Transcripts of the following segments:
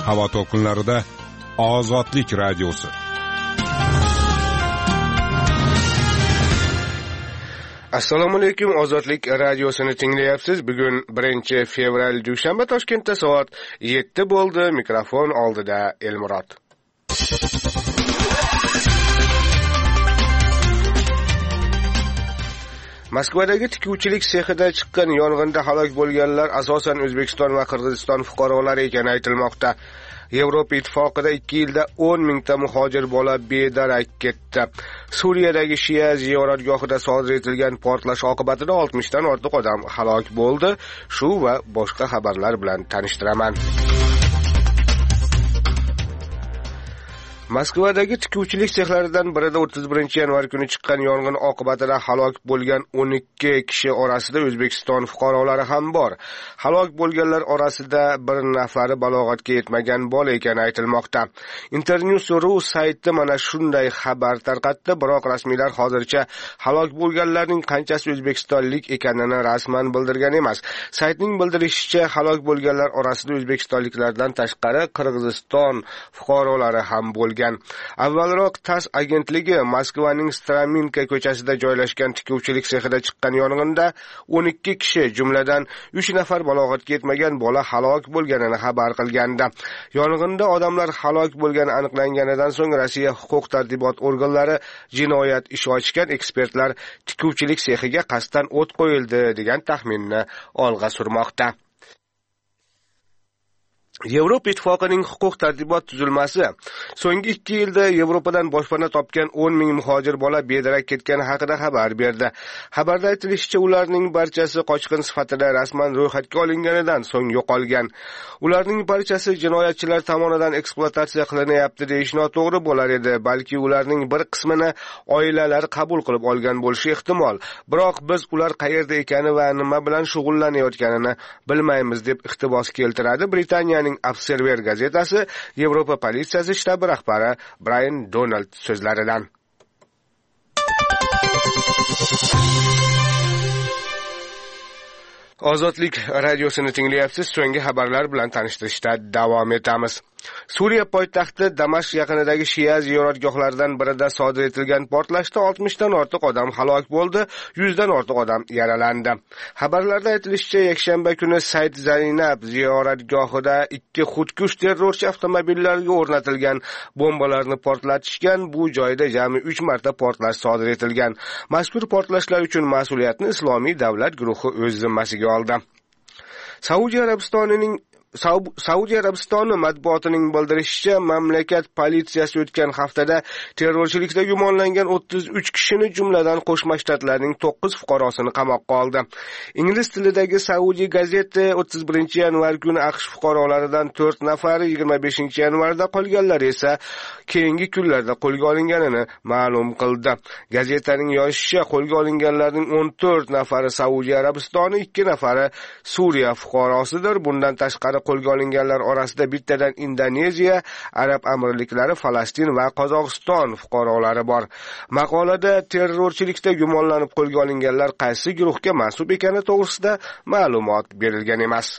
havo to'lqinlarida Ozodlik radiosi. Assalomu alaykum, Ozodlik radiosini tinglayapsiz. Bugun 1-fevral dushanba, Toshkentda soat 7 bo'ldi. Mikrofon oldida Elmurod. Moskvadagi tikuvchilik sexida chiqqan yong'inda halok bo'lganlar asosan O'zbekiston va Qirg'iziston fuqarolari ekani aytilmoqda. Yevropa ittifoqida 2 yilda 10 mingta muhojir bola bedarak ketdi. Suriyadagi Shia ziyoratgohida sodir etilgan portlash oqibatida 60 dan ortiq odam halok bo'ldi. Shu va boshqa xabarlar bilan tanishtiraman. Moskvadagi tikuvchilik sexlaridan birida 31-yanvar kuni chiqqan yong'in oqibatida halok bo'lgan 12 kishi orasida O'zbekiston fuqarolari ham bor. Halok bo'lganlar orasida bir nafari balog'atga yetmagan bola ekani aytilmoqda. Internews.ru sayti mana shunday xabar tarqatdi, biroq rasmiylar hozircha halok bo'lganlarning qanchasi o'zbekistonlik ekanini rasman bildirgan emas. Saytning bildirishicha, halok bo'lganlar orasida o'zbekistonliklardan tashqari Qirg'iziston fuqarolari ham bo'lgan. Avvalroq TASS agentligi Moskvaning Straminka ko'chasida joylashgan tikuvchilik sexida chiqqan yong'inda 12 kishi, jumladan 3 nafar balog'atga yetmagan bola halok bo'lganini xabar qilgandi. Yong'inda odamlar halok bo'lgani aniqlanganidan so'ng Rossiya huquq-tartibot organlari jinoyat ishi ochgan. Ekspertlar tikuvchilik sexiga qasddan o't qo'yildi degan taxminni olg'a surmoqda. Yevropa ittifoqining huquq-tartibot tuzilmasi so'nggi 2 yilda Yevropadan boshpana topgan 10 ming muhojir bola bedarak ketgani haqida xabar berdi. Xabarda aytilishicha, ularning barchasi qochqin sifatida rasman ro'yxatga olinganidan so'ng yo'qolgan. Ularning barchasi jinoyatchilar tomonidan ekspluatatsiya qilinyapti deyish noto'g'ri bo'lar edi. Balki ularning bir qismini oilalar qabul qilib olgan bo'lishi ehtimol. Biroq biz ular qayerda ekani va nima bilan shug'ullanayotganini bilmaymiz deb iqtibos keltiradi Britaniyaning Observer gazetasi Yevropa politsiyasi shtabi rahbari Brian Donald so'zlaridan. Ozodlik radiosini tinglayapsiz. So'nggi xabarlar bilan tanishtirishda davom etamiz. Suriya poytaxti Damashq yaqinidagi Shia ziyoratgohlaridan birida sodir etilgan portlashda 60 dan ortiq odam halok bo'ldi, 100 dan ortiq odam yaralandi. Xabarlarda aytilishicha, yakshanba kuni Said Zaynab ziyoratgohida 2 xudkush terrorchi avtomobillariga o'rnatilgan bombalarni portlatishgan. Bu joyda jami 3 marta portlash sodir etilgan. Mazkur portlashlar uchun mas'uliyatni Islomiy davlat guruhi o'z zimmasiga oldi. Saudiya Arabistoni matbuotining bildirishicha, mamlakat politsiyasi o'tgan haftada terrorchilikda gumonlangan 33 kishini, jumladan Qo'shma Shtatlarning 9 fuqarosini qamoqqa oldi. Ingliz tilidagi Saudiya gazeti 31-yanvar kuni AQSh fuqarolaridan 4 nafari 25-yanvarda, qolganlari esa keyingi kunlarda qo'lga olinganini ma'lum qildi. Gazetaning yozishicha, qo'lga olinganlarning 14 nafari Saudiya Arabistoni, 2 nafari Suriya fuqarosidir. Bundan tashqari qo'lga olinganlar orasida bittadan Indoneziya, Arab Amirliklari, Falastin va Qozog'iston fuqarolari bor. Maqolada terrorchilikda gumonlanib qo'lga olinganlar qaysi guruhga mansub ekani to'g'risida ma'lumot berilgan emas.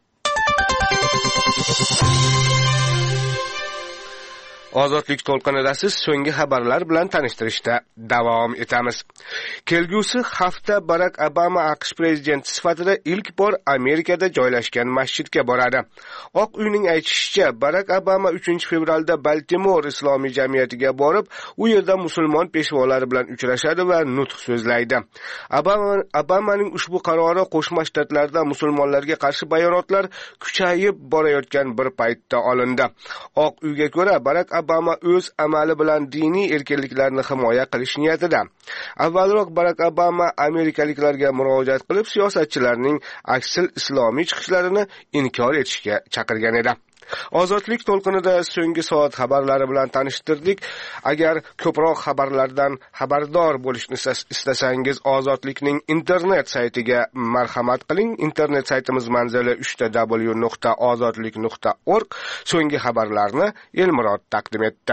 Ozodlik to'lqinida siz so'nggi xabarlar bilan tanishtirishda davom etamiz. Kelgusi hafta Barack Obama AQSh prezidenti sifatida ilk bor Amerikada joylashgan masjidga boradi. Oq uyning aytishicha, Barack Obama 3-fevralda Baltimore islomiy jamiyatiga borib, u yerda musulmon peshvolari bilan uchrashadi va nutq so'zlaydi. Obamaning ushbu qarori Qo'shma Shtatlarda musulmonlarga qarshi bayonotlar kuchayib borayotgan bir paytda olindi. Oq uyga ko'ra, Barack Obama o'z amali bilan diniy erkinliklarni himoya qilish niyatida. Avvalroq Barack Obama amerikaliklarga murojaat qilib, siyosatchilarning aksil islomiy chiqishlarini inkor etishga chaqirgan edi. Ozodlik to'lqinida so'nggi soat xabarlari bilan tanishtirdik. Agar ko'proq xabarlardan xabardor bo'lishni istasangiz, Ozodlikning internet saytiga marhamat qiling. Internet saytimiz manzili www.ozodlik.org. So'nggi xabarlarni Elmurod taqdim etdi.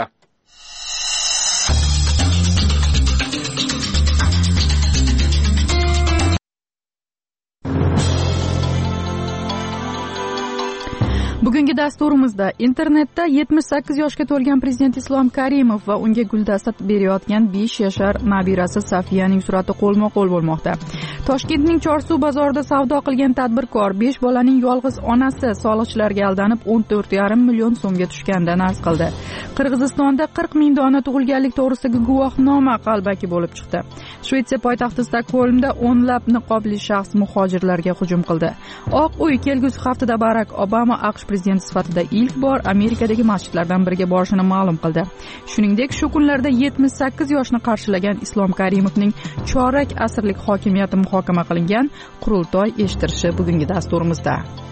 Bugungi dasturimizda internetda 78 yoshga to'lgan prezident Islom Karimov va unga guldasta berayotgan 5 yashar nabirasi Safiyaning surati qo'lma-qo'l bo'lmoqda. Toshkentning Chorsuv bozorida savdo qilgan tadbirkor 5 bolaning yolg'iz onasi soliqchilarga aldanib 14,5 million so'mga tushgandan arz qildi. Qirg'izistonda 40 ming dona tug'ilganlik to'g'risidagi guvohnoma qalbaki bo'lib chiqdi. Shvetsiya poytaxti Stokgolmda o'nlab niqobli shaxs muhojirlarga hujum qildi. Oq uy kelgusi haftada Barak Obama AQSh prezidenti sifatida ilk bor Amerikadagi masjidlardan biriga borishini ma'lum qildi. Shuningdek, shu kunlarda 78 yoshni qarshilagan Islom Karimovning chorak asrlik hokimiyati muhokama qilingan qurultoy eshittirishi bugungi dasturimizda.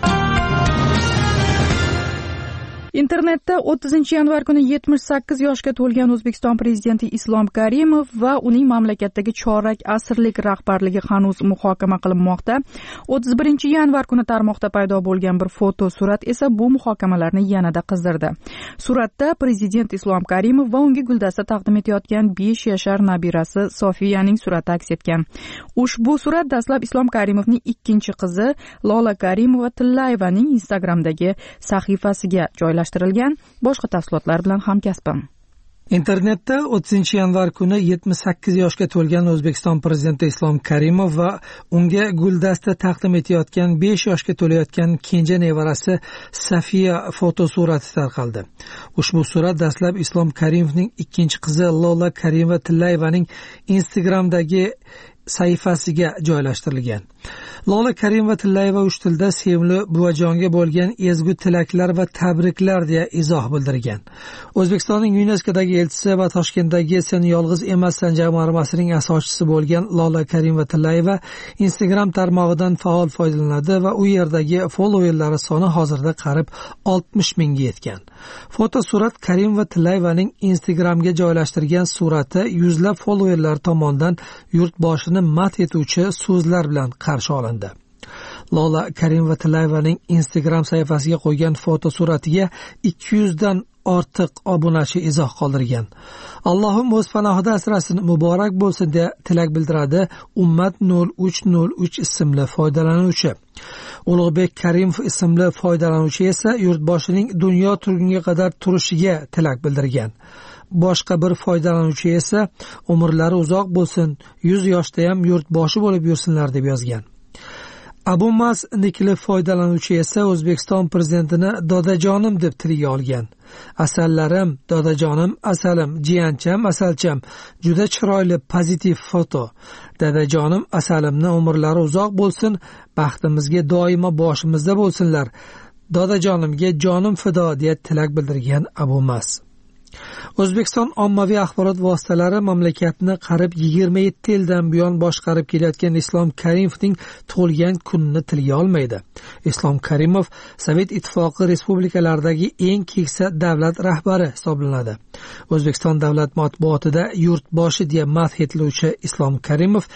Internetda 30-yanvar kuni 78 yoshga to'lgan O'zbekiston prezidenti Islom Karimov va uning mamlakatdagi chorak asrlik rahbarligi hanuz muhokama qilinmoqda. 31-yanvar kuni tarmoqda paydo bo'lgan bir foto surat esa bu muhokamalarni yanada qizdirdi. Suratda prezident Islom Karimov va unga guldasta taqdim etayotgan 5 yashar nabirasi Sofiyaning surati aks etgan. Ushbu surat dastlab Islom Karimovning ikkinchi qizi Lola Karimova-Tillayevaning Instagramdagi sahifasiga joylashtirilgan. Boshqa tafsilotlar bilan hamkasbim. Internetda 30-yanvar kuni 78 yoshga to'lgan O'zbekiston prezidenti Islom Karimov va unga guldasta taqdim etayotgan 5 yoshga to'layotgan kenja nevarasi Safiya fotosurati tarqaldi. Ushbu surat dastlab Islom Karimovning ikkinchi qizi Lola Karimova-Tillayevaning Instagramdagi sahifasiga joylashtirilgan. Lola Karimova-Tillayeva uch tilda sevimli buvajonga bo'lgan ezgu tilaklar va tabriklar deya izoh bildirgan. O'zbekistonning UNESCOdagi elchisi va Toshkentdagi Sen yolg'iz emassan jamg'armasining asoschisi bo'lgan Lola Karimova-Tillayeva Instagram tarmog'idan faol foydalanadi va u yerdagi followerlari soni hozirda qarib 60 mingga yetgan. Fotosurat Karimova-Tillayevaning Instagramga joylashtirgan surati yuzlab followerlar tomonidan yurtboshini madh etuvchi so'zlar bilan qarshi olindi. Lola Karimova-Tillayevaning Instagram sahifasiga qo'ygan fotosuratiga 200 dan ortiq obunachi izoh qoldirgan. Allohim o'z panohida asrasin, muborak bo'lsin deya tilak bildiradi Ummat 0303 ismli foydalanuvchi. Ulug'bek Karimov ismli foydalanuvchi esa yurtboshining dunyo turgunga qadar turishiga tilak bildirgan. Boshqa bir foydalanuvchi esa umrlari uzoq bo'lsin, 100 yoshda ham yurtboshi bo'lib yursinlar deb yozgan. Abumas nikli foydalanuvchi esa O'zbekiston prezidentini dodajonim deb tilga olgan. Asallarim, dodajonim, asalim, jiyancham, asalcham, juda chiroyli pozitiv foto. Dadajonim, asalimni umrlari uzoq bo'lsin, baxtimizga doimo boshimizda bo'lsinlar. Dodajonimga jonim fido deya tilak bildirgan Abumas. O'zbekiston ommaviy axborot vositalari mamlakatni qarib 27 yildan buyon boshqarib kelayotgan Islom Karimovning tug'ilgan kunini tilga olmaydi. Islom Karimov Sovet ittifoqi respublikalaridagi eng keksa davlat rahbari hisoblanadi. O'zbekiston davlat matbuotida yurtboshi deya madh etiluvchi Islom Karimov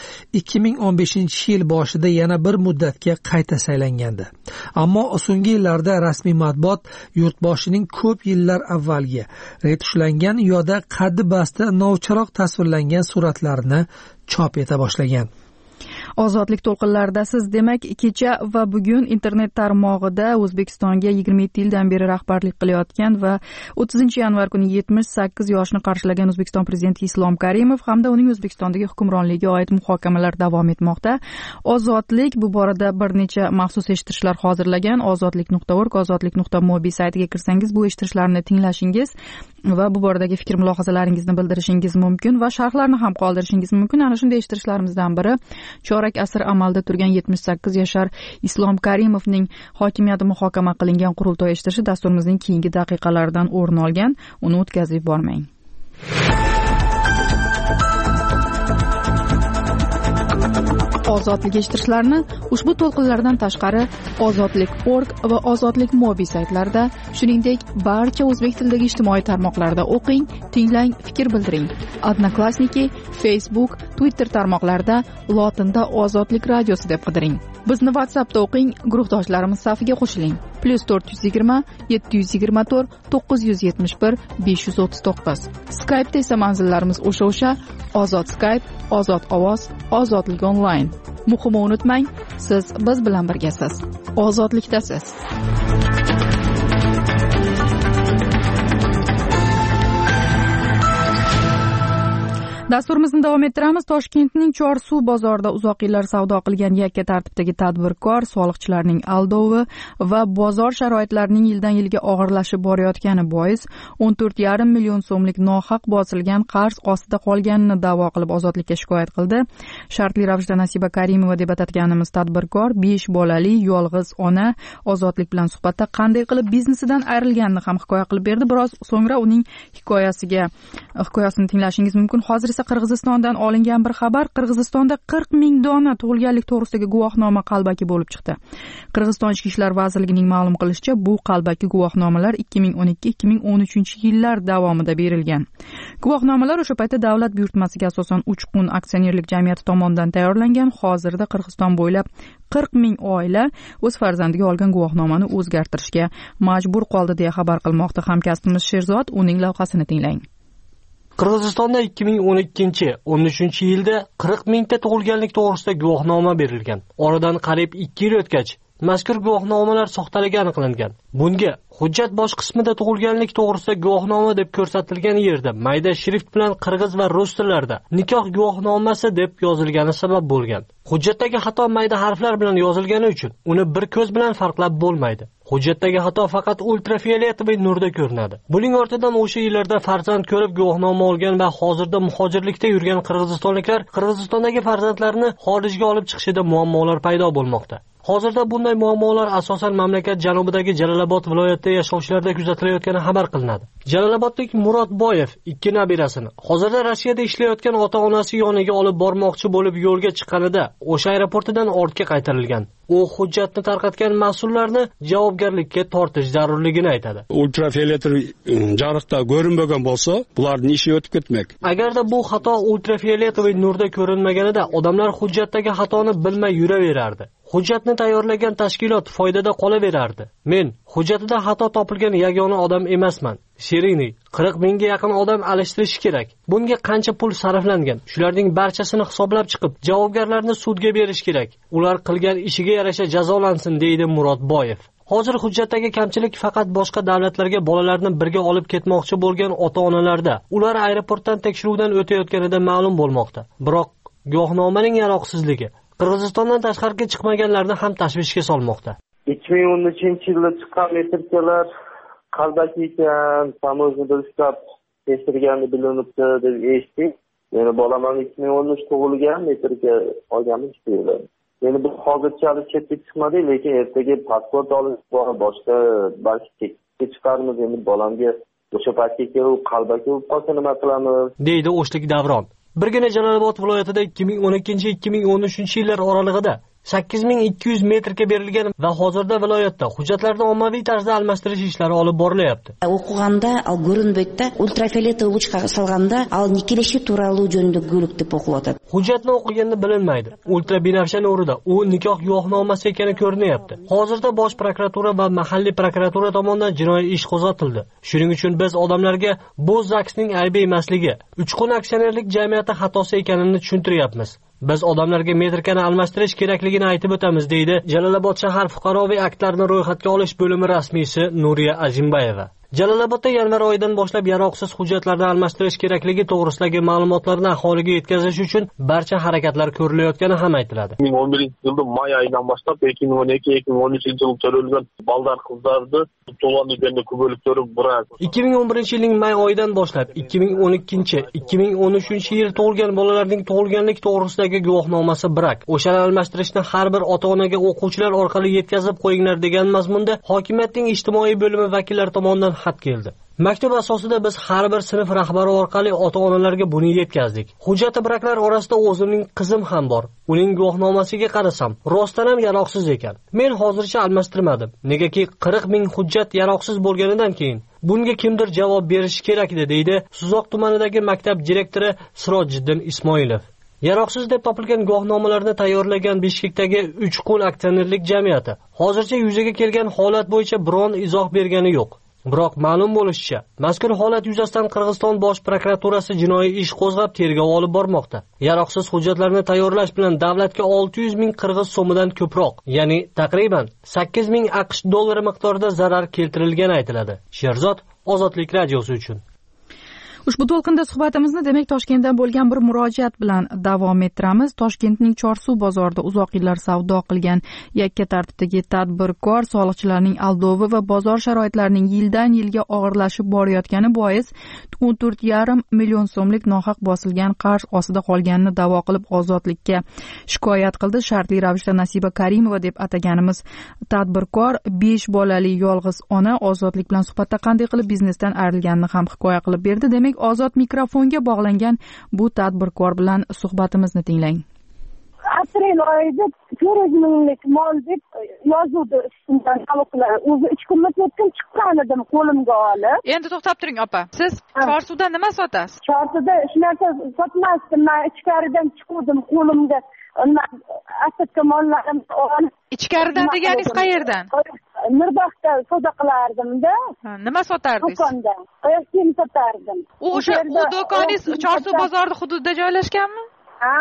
2015-yil boshida yana bir muddatga qayta saylangandi. Ammo so'nggi yillarda rasmiy matbuot yurtboshining ko'p yillar avvalgi retushlangan yoda qaddi basta novcharoq tasvirlangan suratlarini chop eta boshlagan. Ozodlik to'lqinlaridasiz. Demak, kecha va bugun internet tarmog'ida O'zbekistonga 27 yildan beri rahbarlik qilayotgan va 30-yanvar kuni 78 yoshni qarshilagan O'zbekiston prezidenti Islom Karimov hamda uning O'zbekistondagi hukmronligiga oid muhokamalar davom etmoqda. Ozodlik bu borada bir necha maxsus eshittirishlar hozirlagan. ozodlik.org, ozodlik.mobi saytiga kirsangiz bu eshittirishlarni tinglashingiz va bu boradagi fikr mulohazalaringizni bildirishingiz mumkin va sharhlarni ham qoldirishingiz mumkin. Ana shunday eshittirishlarimizdan biri chorak asr amalda turgan 78 yashar Islom Karimovning hokimiyati muhokama qilingan qurultoy eshittirishi dasturimizning keyingi daqiqalaridan o'rin olgan. Uni o'tkazib yubormang. Ozodlik eshittirishlarini ushbu to'lqinlardan tashqari ozodlik.org va ozodlik mobi saytlarida, shuningdek barcha o'zbek tilidagi ijtimoiy tarmoqlarda o'qing, tinglang, fikr bildiring. Odnoklassniki, Facebook, Twitter tarmoqlarida lotinda Ozodlik radiosi deb qidiring. Bizni WhatsAppda o'qing, guruhdoshlarimiz safiga qo'shiling. +420 724 971 539. Skype'da esa manzillarimiz o'sha Ozod Skype, Ozod ovoz, Ozodlik onlayn. Muhimi unutmang, siz biz bilan birgasiz. Ozodlikdasiz. Dasturimizni davom ettiramiz. Toshkentning Chorsuv bozorida uzoq yillar savdo qilgan yakka tartibdagi tadbirkor soliqchilarning aldovi va bozor sharoitlarining yildan yilga og'irlashib borayotgani bois 14,5 million so'mlik nohaq bosilgan qarz ostida qolganini da'vo qilib ozodlikka shikoyat qildi. Shartli ravishda Nasiba Karimova deb atayotganimiz tadbirkor 5 bolali yolg'iz ona ozodlik bilan suhbatda qanday qilib biznesidan ayrilganini ham hikoya qilib berdi. Biroz so'ngra uning hikoyasini tinglashingiz mumkin. Hozir Qirg'izistondan olingan bir xabar. Qirg'izistonda 40 ming dona tug'ilganlik to'g'risidagi guvohnoma qalbaki bo'lib chiqdi. Qirg'iziston Ichki ishlar vazirligining ma'lum qilishicha, bu qalbaki guvohnomalar 2012-2013 yillar davomida berilgan. Guvohnomalar o'sha paytda davlat buyurtmasiga asosan Uchqun aksionerlik jamiyati tomonidan tayyorlangan. Hozirda Qirg'iziston bo'ylab 40 ming oila o'z farzandiga olgan guvohnomani o'zgartirishga majbur qoldi deya xabar qilmoqda hamkasbimiz Sherzod. Uning lavhasini tinglang. Qirg'izistonda 2012-13 yilda 40 mingta tug'ilganlik to'g'risida guvohnoma berilgan. Oradan qariyb 2 yil o'tgach, mazkur guvohnomalar soxtaligi aniqlangan. Bunga hujjat bosh qismida tug'ilganlik to'g'risida guvohnoma deb ko'rsatilgan yerda mayda shrift bilan qirg'iz va rus tillarida nikoh guvohnomasi deb yozilgani sabab bo'lgan. Hujjatdagi xato mayda harflar bilan yozilgani uchun uni bir ko'z bilan farqlab bo'lmaydi. Hujjatdagi xato faqat ultrafioletli nurda ko'rinadi. Buning ortidan o'sha yillarda farzand ko'rib guvohnoma olgan va hozirda muhojirlikda yurgan qirg'izistonliklar Qirg'izistondagi farzandlarini xorijga olib chiqishida muammolar paydo bo'lmoqda. Hozirda bunday muammolar asosan mamlakat janubidagi Jalolobod viloyatida yashovchilarda kuzatilayotgani xabar qilinadi. Jalolobodlik Murod Boyev 2 nabirasini hozirda Rossiyada ishlayotgan ota-onasi yoniga olib bormoqchi bo'lib yo'lga chiqqanida o'sha aeroportidan ortga qaytarilgan. U hujjatni tarqatgan mas'ullarni javobgarlikka tortish zarurligini aytadi. Ultrafioletli jarliqda ko'rinmagan bo'lsa, bularning ishi o'tib ketmak. Agarda bu xato ultrafioletli nurda ko'rinmaganida odamlar hujjatdagi xatoni bilmay yuraverardi. Hujjatni tayyorlagan tashkilot foydada qolaverardi. Men hujjatida xato topilgan yagona odam emasman. Sherini 40 mingga yaqin odam alishtirish kerak. Bunga qancha pul sarflangan? Shularning barchasini hisoblab chiqib, javobgarlarni sudga berish kerak. Ular qilgan ishiga yarasha jazolansin, deydi Murod Boyev. Hozir hujjatdagi kamchilik faqat boshqa davlatlarga bolalarni birga olib ketmoqchi bo'lgan ota-onalarda. Ular aeroportdan tekshiruvdan o'tayotganida ma'lum bo'lmoqda. Biroq guvohnomaning yaroqsizligi Qirg'izistondan tashqariga chiqmaganlarni ham tashvishga solmoqda. 2013-yilda chiqqan metrikalar qalbaki ekan, tamoznida ushlab tekshirgani bilinibdi deb eshitdik. Meni bolam 2013 tug'ilgan, metrika olganmiz deyiladi. Meni bu hozircha chetga chiqmadi, lekin ertaga pasport olish bor, boshqa balki chiqarmiz. Endi bolamga o'sha paytga kelib qalbaki bo'lib qolsa nima qilamiz? deydi O'shlik Davron. Birgina Jalolobod viloyatida 2012-2013 yillar oralig'ida 8200 metrga berilgan va hozirda viloyatda hujjatlarni ommaviy tarzda almashtirish ishlari olib borilyapti. O'qiganda ko'rinmaydi, ultrafiolet o'chqa salganda al nikeleshi turali jönünde gülük deb o'qilyapti. Hujjatni o'qiganda bilinmaydi. Ultrabinafsha nurida u nikoh guvohnomasi ekani ko'rinyapti. Hozirda bosh prokuratura va mahalliy prokuratura tomonidan jinoiy ish qo'zg'atildi. Shuning uchun biz odamlarga bu ZAKSning aybi emasligi, Uchqun aksionerlik jamiyati xatosi ekanini tushuntiryapmiz. Biz odamlarga metrikani almashtirish kerakligini aytib o'tamiz, deydi Jalolobod shahar fuqaroviy aktlarni ro'yxatga olish bo'limi rasmiysi Nuriya Azimbayeva. Jalolobodda yanvar oyidan boshlab yaroqsiz hujjatlarni almashtirish kerakligi to'g'risidagi ma'lumotlarni aholiga yetkazish uchun barcha harakatlar ko'rilayotgani ham aytiladi. 2011-yilda may oyidan boshlab 2012-2013 yil to'lgan baldar qizlarni to'lgan ekanini ko'paytirib biroz. 2011-yilning may oyidan boshlab 2012-2013 yil tug'ilgan bolalarning tug'ilganlik to'g'risidagi guvohnomasi brak. O'shani almashtirishni har bir ota-onaga o'quvchilar orqali yetkazib qo'yinglar degan mazmunda hokimiyatning ijtimoiy bo'limi vakillari tomonidan xat keldi. Maktub asosida biz har bir sinf rahbari orqali ota-onalarga buni yetkazdik. Hujjati braklar orasida o'zimning qizim ham bor. Uning guvohnomasiga qarasam, rostdan ham yaroqsiz ekan. Men hozircha almashtirmadim. Negaki 40 ming hujjat yaroqsiz bo'lganidan keyin bunga kimdir javob berishi kerak edi, deydi Suzoq tumanidagi maktab direktori Sirojiddin Ismoilov. Yaroqsiz deb topilgan guvohnomalarni tayyorlagan Bishkekdagi Uchqun aksionerlik jamiyati hozircha yuzaga kelgan holat bo'yicha biron izoh bergani yo'q. Biroq ma'lum bo'lishicha, mazkur holat yuzasidan Qirg'iziston bosh prokuraturasi jinoiy ish qo'zg'ab tergov olib bormoqda. Yaroqsiz hujjatlarni tayyorlash bilan davlatga 600 ming qirg'iz so'midan ko'proq, ya'ni taqriban 8 ming AQSh dollari miqdorida zarar keltirilgani aytiladi. Sherzod, Ozodlik radiosi uchun. Ushbu to'lqinda suhbatimizni demak Toshkentdan bo'lgan bir murojaat bilan davom ettiramiz. Toshkentning Chorsuv bozorida uzoq yillar savdo qilgan yakka tartibdagi tadbirkor soliqchilarning aldovi va bozor sharoitlarining yildan yilga og'irlashib borayotgani bois 14,5 million so'mlik nohaq bosilgan qarz ostida qolganini da'vo qilib ozodlikka shikoyat qildi. Shartli ravishda Nasiba Karimova deb ataganimiz tadbirkor 5 bolali yolg'iz ona ozodlik bilan suhbatda qanday qilib biznesdan ayrilganini ham hikoya qilib berdi. Demak, ozod mikrofonga bog'langan bu tadbirkor bilan suhbatimizni tinglang. Aprel oyida 400 minglik mol deb yozuvdi ustidan aloqalar. O'zi 3 kunlik o'tgan chiqqan edim qo'limga olib. Endi to'xtab turing opa. Siz Chorsuvda nima sotasiz? Chorsuvda hech narsa sotmasdim. Men ichkaridan chiqdim qo'limga. Asatga mollarimni olib. Ichkaridan deganingiz qayerdan? Mirdoqda savdo qilardim-da. Nima sotardingiz? Do'konda. Oyoq kiyim sotardim. O'sha do'koningiz Chorsuv bozori hududida joylashganmi? Ha.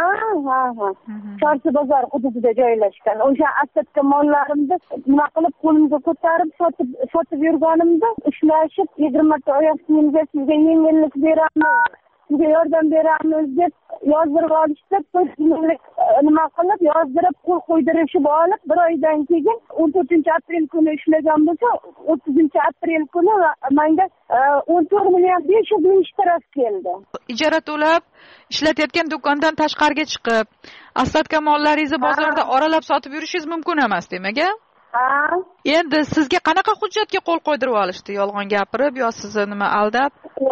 Chorsu bozor hududida joylashgan. O'sha asatga mollarimni nima qilib qo'limga ko'tarib sotib yurganimda ushlashib 20 ta oyoq kiyimga sizga yengillik beramiz, sizga yordam beramiz deb yozdirib olishdi. Nima qilib yozdirib qo'l qo'ydirishib olib, bir oydan keyin 14-aprel kuni ishlagan bo'lsa, 30-aprel kuni menga 14 million 500 ming shtaras keldi. Ijara to'lab ishlatayotgan do'kondan tashqariga chiqib, aslatga mollaringizni bozorda oralab sotib yurishingiz mumkin emas, demak-a? Ha. Endi sizga qanaqa hujjatga qo'l qo'ydirib olishdi? Yolg'on gapirib yo sizni nima aldab?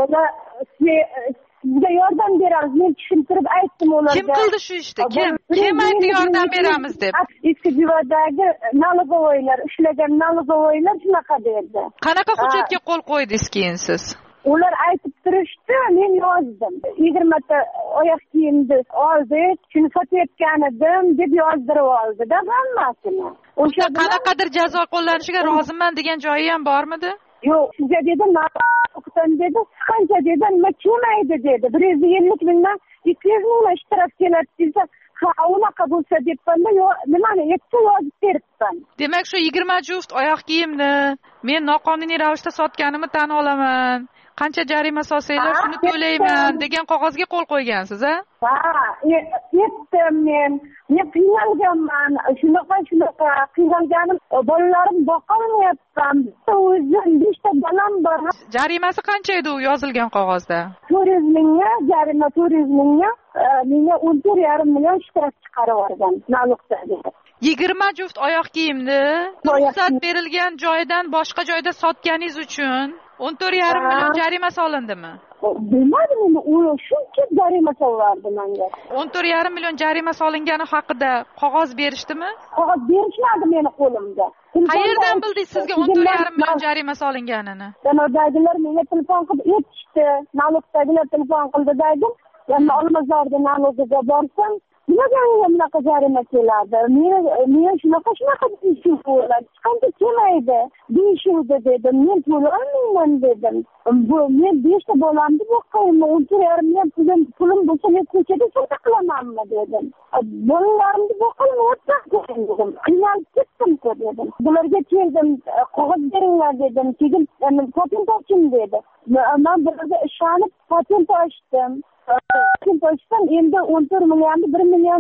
Sizga yordam beramiz. Men tushuntirib aytdim ularga. Kim qildi shu ishni? Kim aytdi yordam beramiz deb? Eski jivadagi nalogovoylar, ishlagan nalogovoylar shunaqa dedi. Qanaqa hujjatga qo'l qo'ydingiz keyin siz? Ular aytib turishdi, men yozdim. 20 ta oyoq kiyimni oldik, shuni sotayotgan edim deb yozdirib oldi-da hammasini. O'sha qanaqadir jazo qo'llanishiga roziman degan joyi ham bormidi? Yo'q, sizga dedim, o'qitan dedi, qancha dedim, nima kelmaydi dedi. 150 mingdan 200 ming ishtirok keladi desa, ha, unaqa bo'lsa debman-da, yo'q, nimani yetsa yozib beribman. Demak, shu 20 juft oyoq kiyimni men noqonuniy ravishda sotganimni tan olaman. Qancha jarima solsanglar shuni to'layman degan qog'ozga qo'l qo'ygansiz-a? Ha, yetdim men qiynalganman. Shunaqa qiynalganim, bolalarim boqolmayapman. O'zim 5 ta bolam bor. Jarimasi qancha edi u yozilgan qog'ozda? 400 mingga, jarima 400 mingga, menga 14,5 million shtaras chiqarib yuborgan налогdagi. 20 juft oyoq kiyimni ruxsat berilgan joydan boshqa joyda sotganingiz uchun 14,5 million jarima solindimi? Bilmadim, endi u shuncha jarima solardi menga. 14,5 million jarima solingani haqida qog'oz berishdimi? Qog'oz berishmadi meni qo'limga. Qayerdan bildingiz sizga 14,5 million jarima solinganini? Sanodagilar menga telefon qilib aytishdi. Налогdagilar telefon qildi dedim. Yana Olmazorda налогga borsam, nimaga bunaqa jarima keladi? Men shunaqa deyishim bo'ladi. Qancha kelmaydi? Deyishuvdi dedim. Men to'lolmayman dedim. Men 5 ta bolamni boqayman. 14,5 million pulim bo'lsa men ko'chada savdo qilamanmi dedim. Bolalarimni boqolmayapman dedim. Qiynalib ketdim dedim. Bularga keldim, qog'oz beringlar dedim. Keyin patent oching dedi. Men bularga ishonib patent ochdim. Endi 14 millionni 1 million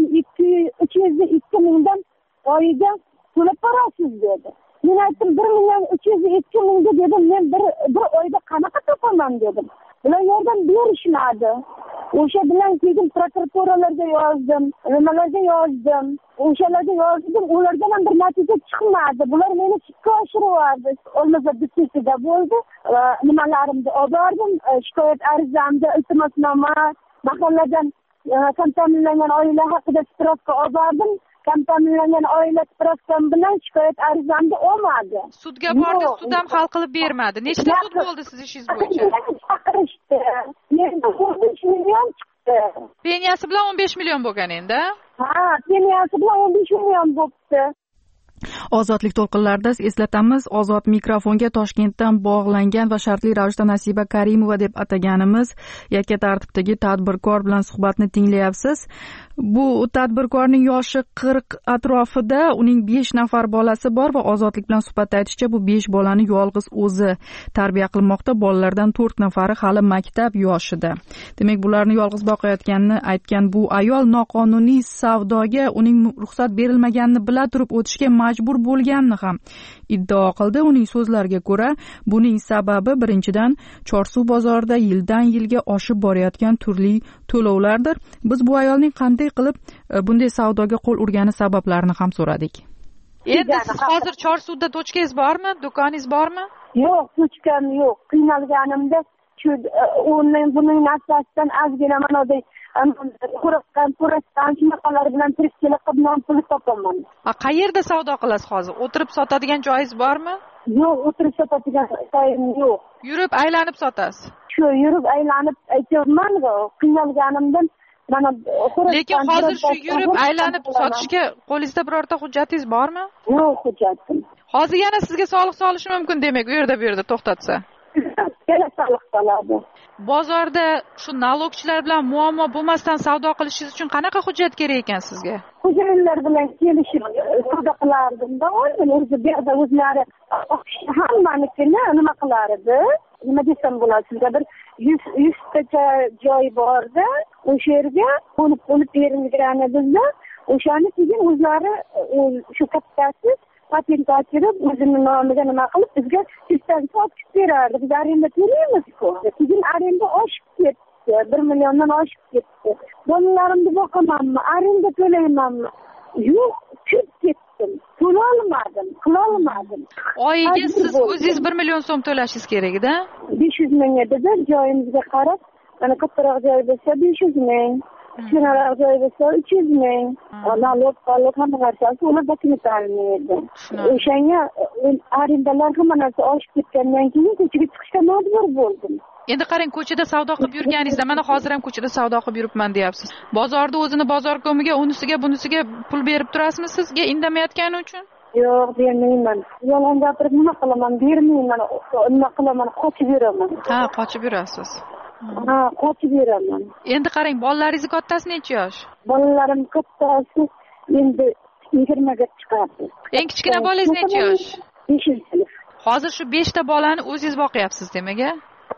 302 mingdan oyiga to'lab borasiz dedi. Men aytdim 1 million 302 mingga dedim, men bir oyda qanaqa topaman dedim. Ular yordam berishmadi. O'sha bilan keyin prokuraturalarga yozdim, nimalarga yozdim. O'shalarga yozdim, ulardan ham bir natija chiqmadi. Bular meni sudga oshirib olmasa bitkisida bo'ldi. Nimalarimni oldim, shikoyat arizamni, iltimosnoma, mahalladan kontaminlangan oila haqida spravka oldim. Kontaminlangan oila spravkam bilan shikoyat arizamni olmadi. Sudga bordi, sud ham hal qilib bermadi. Nechta sud bo'ldi siz ishingiz bo'yicha? Chaqirishdi. Endi 15 million chiqdi. Peniyasi bilan 15 million bo'lgan endi. Ha, peniyasi bilan 15 million bo'libdi. Ozodlik to'lqinlarida eslatamiz, ozod mikrofonga Toshkentdan bog'langan va shartli ravishda Nasiba Karimova deb ataganimiz yakka tartibdagi tadbirkor bilan suhbatni tinglayapsiz. Bu tadbirkorning yoshi 40 atrofida, uning 5 nafar bolasi bor va Ozodlik bilan suhbatda aytishicha, bu 5 bolani yolg'iz o'zi tarbiya qilmoqda. Bolalardan 4 nafari hali maktab yoshida. Demak, bularni yolg'iz boqayotganini aytgan bu ayol noqonuniy savdoga uning ruxsat berilmaganini bila turib o'tishga majbur bo'lganini ham iddao qildi. Uning so'zlariga ko'ra, buning sababi birinchidan Chorsuv bozorida yildan yilga oshib borayotgan turli to'lovlardir. Biz bu ayolning qanday qilib bunday savdoga qo'l urgani sabablarini ham so'radik. Endi siz hozir Chorsuvda tochkangiz bormi? Do'koningiz bormi? Yo'q, tochkam yo'q. Qiynalganimda shu buning narsasidan ozgina manaday qo'rqqan shunaqalar bilan tirikchilik qilib non pul topaman. Qayerda savdo qilasiz hozir? O'tirib sotadigan joyingiz bormi? Yo'q, o'tirib sotadigan joyim yo'q. Yurib aylanib sotasiz? Shu yurib aylanib aytyapman, qiynalganimdan mana lekin hozir shu yurib aylanib sotishga qo'lingizda birorta hujjatingiz bormi? Yo'q, hujjatim. Hozir yana sizga soliq solishi mumkin, demak, u yerda bu yerda to'xtatsa. Yana soliq soladi. Bozorda shu налогchilar bilan muammo bo'lmasdan savdo qilishingiz uchun qanaqa hujjat kerak ekan sizga? Xo'jayinlar bilan kelishib savdo qilardim-da, o'zi bu yerda o'zlari hammanikini nima qilar edi? Nima desam bo'ladi, sizga bir 100 tacha joy borda, o'sha yerga qo'nib berilgan bizda, o'shani keyin o'zlari shu kattasi patent ochirib, o'zini nomiga nima qilib bizga sistemni sotib berardi. Biz arenda to'laymiz-ku. Keyin arenda oshib ketdi, 1 milliondan oshib ketdi. Bolalarimni boqamanmi, arenda to'laymanmi? Yo'q, ko'p ketdim. To'lolmadim, qilolmadim. Oyiga siz o'zingiz 1 million so'm to'lashingiz kerak-da? 500 ming edi, joyimizga qarab, mana kattaroq joy bo'lsa 500 ming. Kichkinaroq joy bo'lsa 300 ming. Налог hamma narsasi ular dokumentalmaydi. O'shanga arendalar hamma narsa oshib ketgandan keyin ko'chaga chiqishga majbur bo'ldim. Endi qarang, ko'chada savdo qilib yurganingizda, mana hozir ham ko'chada savdo qilib yuribman deyapsiz. Bozorda o'zini bozor ko'miga, unisiga, bunisiga pul berib turasizmi sizga indamayotgani uchun? Yo'q, bermayman. Yolg'on gapirib nima qilaman? Bermayman. Nima qilaman? Qochib yuraman. Ha, qochib yurasiz. Ha, qochib yuraman. Endi qarang, bolalaringiz kattasi necha yosh? Bolalarim kattasi endi 20 ga chiqadi. Eng kichkina bolangiz necha yosh? 5-sinf. Hozir shu 5 ta bolani o'zingiz boqyapsiz, demak-a?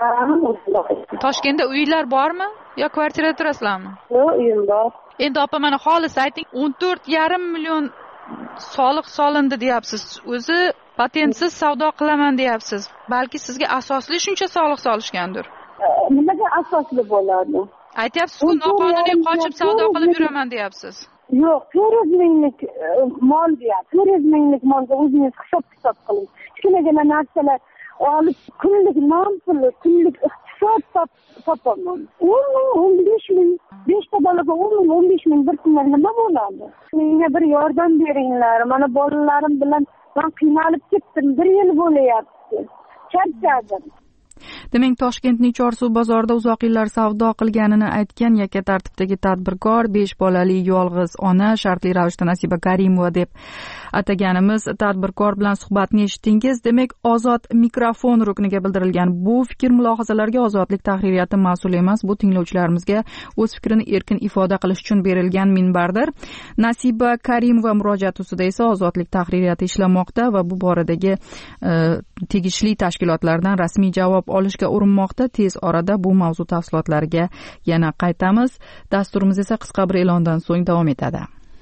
Toshkentda uylar bormi yo kvartirada turasizlarmi? Yo'q, uyim bor. Endi opa, mana xolis ayting, 14,5 million soliq solindi deyapsiz. O'zi patentsiz savdo qilaman deyapsiz. Balki sizga asosli shuncha soliq solishgandir. Nimaga asosli bo'ladi? Aytyapsiz-ku, noqonuniy qochib savdo qilib yuraman deyapsiz. Yo'q, 400 minglik mol deyapti. 400 minglik molga o'zingiz hisob qiling. Kichkinagina narsalar olib kunlik non puli, kunlik iqtisod topaman. 15 ming, 5 ta bolaga 15 ming bir kunlar nima bo'ladi? Menga bir yordam beringlar. Mana bolalarim bilan men qiynalib ketdim. 1 yil bo'layapti. Charchadim. Demak, Toshkentning Chorsuv bozorida uzoq yillar savdo qilganini aytgan yakka tartibdagi tadbirkor, 5 bolali yolg'iz ona, shartli ravishda Nasiba Karimova deb ataganimiz tadbirkor bilan suhbatni eshitdingiz. Demak, ozod mikrofon rukniga bildirilgan bu fikr mulohazalarga Ozodlik tahririyati mas'ul emas. Bu tinglovchilarimizga o'z fikrini erkin ifoda qilish uchun berilgan minbardir. Nasiba Karimova murojaati ustida esa Ozodlik tahririyati ishlamoqda va bu boradagi tegishli tashkilotlardan rasmiy javob olishga urinmoqda. Tez orada bu mavzu tafsilotlariga yana qaytamiz. Dasturimiz esa qisqa bir e'londan so'ng davom etadi.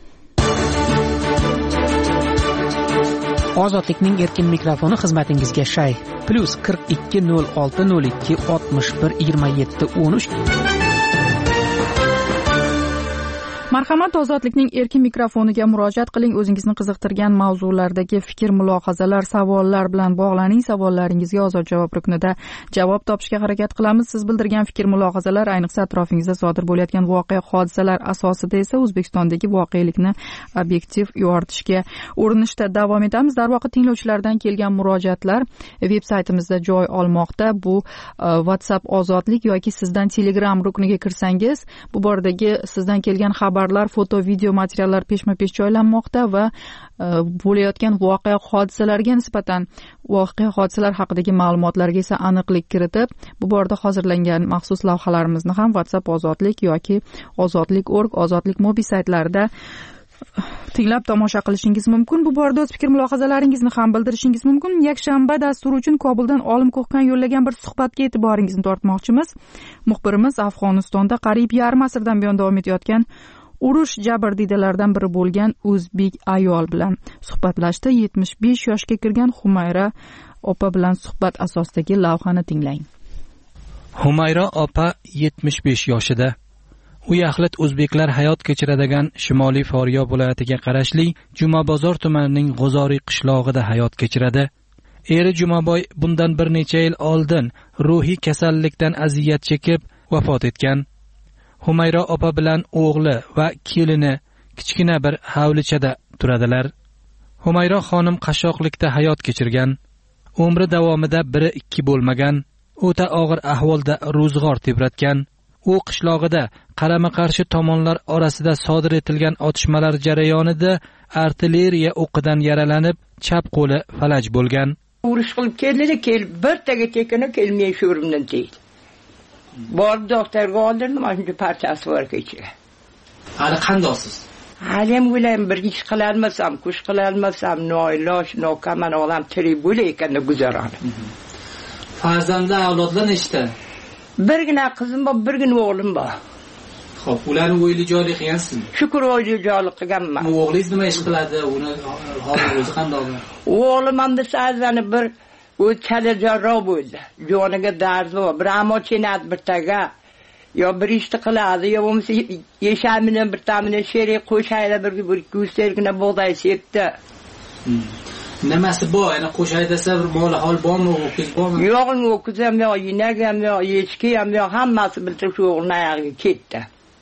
Ozodlikning erkin mikrofoni xizmatingizga shay. +42 06 02 61 27 13. Marhamat, Ozodlikning erkin mikrofoniga murojaat qiling. O'zingizni qiziqtirgan mavzulardagi fikr, mulohazalar, savollar bilan bog'laning. Savollaringizga ozod javob ruknida javob topishga harakat qilamiz. Siz bildirgan fikr, mulohazalar, ayniqsa atrofingizda sodir bo'layotgan voqea hodisalar asosida esa O'zbekistondagi voqelikni obyektiv yoritishga urinishda davom etamiz. Darvoqe, tinglovchilardan kelgan murojaatlar veb-saytimizda joy olmoqda. Bu WhatsApp Ozodlik yoki sizdan Telegram rukniga kirsangiz, bu boradagi sizdan kelgan xabar xabarlar, foto, video materiallar peshma-pesh joylanmoqda va bo'layotgan voqea hodisalar haqidagi ma'lumotlarga esa aniqlik kiritib, bu borada hozirlangan maxsus lavhalarimizni ham WhatsApp Ozodlik yoki Ozodlik.org, Ozodlik mobil saytlarida tinglab tomosha qilishingiz mumkin. Bu borada o'z fikr mulohazalaringizni ham bildirishingiz mumkin. Yakshanba dasturi uchun Kobuldan Olim Ko'hkan yo'llagan bir suhbatga e'tiboringizni tortmoqchimiz. Muxbirimiz Afg'onistonda qariyb yarim asrdan buyon davom etayotgan urush jabrdiydalardan biri bo'lgan o'zbek ayol bilan suhbatlashdi. 75 yoshga kirgan Humayra opa bilan suhbat asosidagi lavhani tinglang. Humayra opa 75 yoshida. U yaxlit o'zbeklar hayot kechiradigan Shimoliy Faryob viloyatiga qarashli Jumabozor tumanining G'uzoriy qishlog'ida hayot kechiradi. Eri Jumaboy bundan bir necha yil oldin ruhiy kasallikdan aziyat chekib vafot etgan. Humayra opa bilan o'g'li va kelini kichkina bir hovlichada turadilar. Humayra xonim qashshoqlikda hayot kechirgan. Umri davomida 1-2 bo'lmagan. O'ta og'ir ahvolda ro'zg'or tebratgan. U qishlog'ida qarama-qarshi tomonlar orasida sodir etilgan otishmalar jarayonida artilleriya o'qidan yaralanib, chap qo'li falaj bo'lgan. Urush qilib kelib bir taga tekini kelmay sho'rimdan tegdi. Borib doktorga oldirdim, mana parchasi bor kecha. Hali qandoqsiz? Halim o'ylayman, bir ish qilolmasam, kush qilolmasam, noiloj, nokaman olam tirik bo'lar ekanda guzaronim. Farzandlar, avlodlar nechta? Birgina qizim bor, birgina o'g'lim bor. Xo'p, ularni o'yli joyli qilgansizmi? Shukur o'yli joyli qilganman. O'g'lingiz nima ish qiladi? Uni hozir o'zi qanday? O'g'lim ham desazani bir o'z chala jarroh bo'ldi. Joniga dardi bor. Bir ammo chenat bir taga yo bir ishni qiladi, yo bo'lmasa yeshamini bir tamini sherik qo'shayla bir go'stergina bug'doy sepdi. Nimasi bor? Yana qo'shay desa bir moli hol bormi, o'qiz bormi? Yo'q, o'qiz ham yo'q, yinak ham yo'q, echki ham yo'q, hammasi biltirib shu o'g'lining oyog'iga ketdi.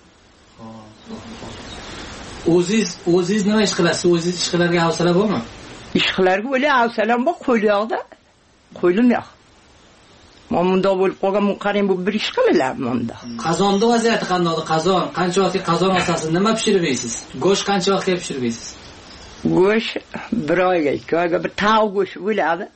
O'zingiz nima ish qilasiz? O'zingiz ishlarga hafsala bormi? Ishlarga o'la hafsalam bor, qo'yliyoqda. Qo'ylim yo'q. Men bunda bo'lib qolgan qarang bu bir ish qilaman bunda. Qozonda vaziyati qanday? Qozon, qancha vaqtga qozon osasiz? Nima pishirmaysiz? Go'sht qancha vaqtga pishirmaysiz? Go'sht 1 oyga, 2 oyga bir tav go'sht bo'ladi.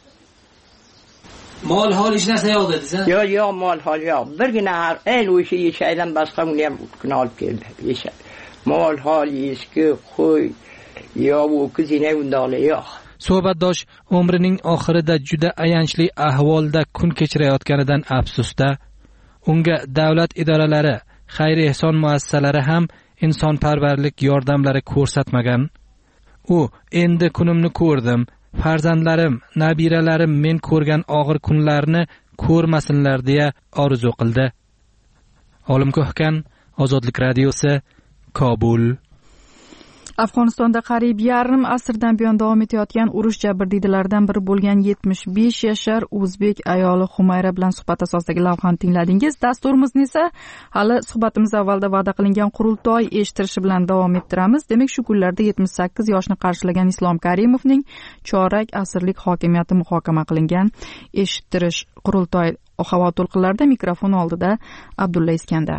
Mol hol hech narsa yo'q dedingiz-a? Yo'q, mol hol yo'q. Birgina o'sha yeshaydan boshqa uni ham kuni olib keldi. Yesha. Mol hol echki, qo'y, yo'q, o'kizina bundoqlar yo'q. Suhbatdosh umrining oxirida juda ayanchli ahvolda kun kechirayotganidan afsusda. Unga davlat idoralari, xayriy ehson muassasalari ham insonparvarlik yordamlari ko'rsatmagan. U endi kunimni ko'rdim. Farzandlarim, nabiralarim men ko'rgan og'ir kunlarni ko'rmasinlar deya orzu qildi. Olim Ko'hkan, Ozodlik radiosi, Kobul. Afg'onistonda qariyb yarim asrdan buyon davom etayotgan urush jabrdiydalardan biri bo'lgan 75 yashar o'zbek ayoli Humayra bilan suhbat asosidagi lavhani tingladingiz. Dasturimizni esa hali suhbatimiz avvalda va'da qilingan qurultoy eshittirishi bilan davom ettiramiz. Demak, shu kunlarda 78 yoshni qarshilagan Islom Karimovning chorak asrlik hokimiyati muhokama qilingan eshittirish qurultoy havo to'lqinlarida mikrofon oldida Abdulla Iskandar.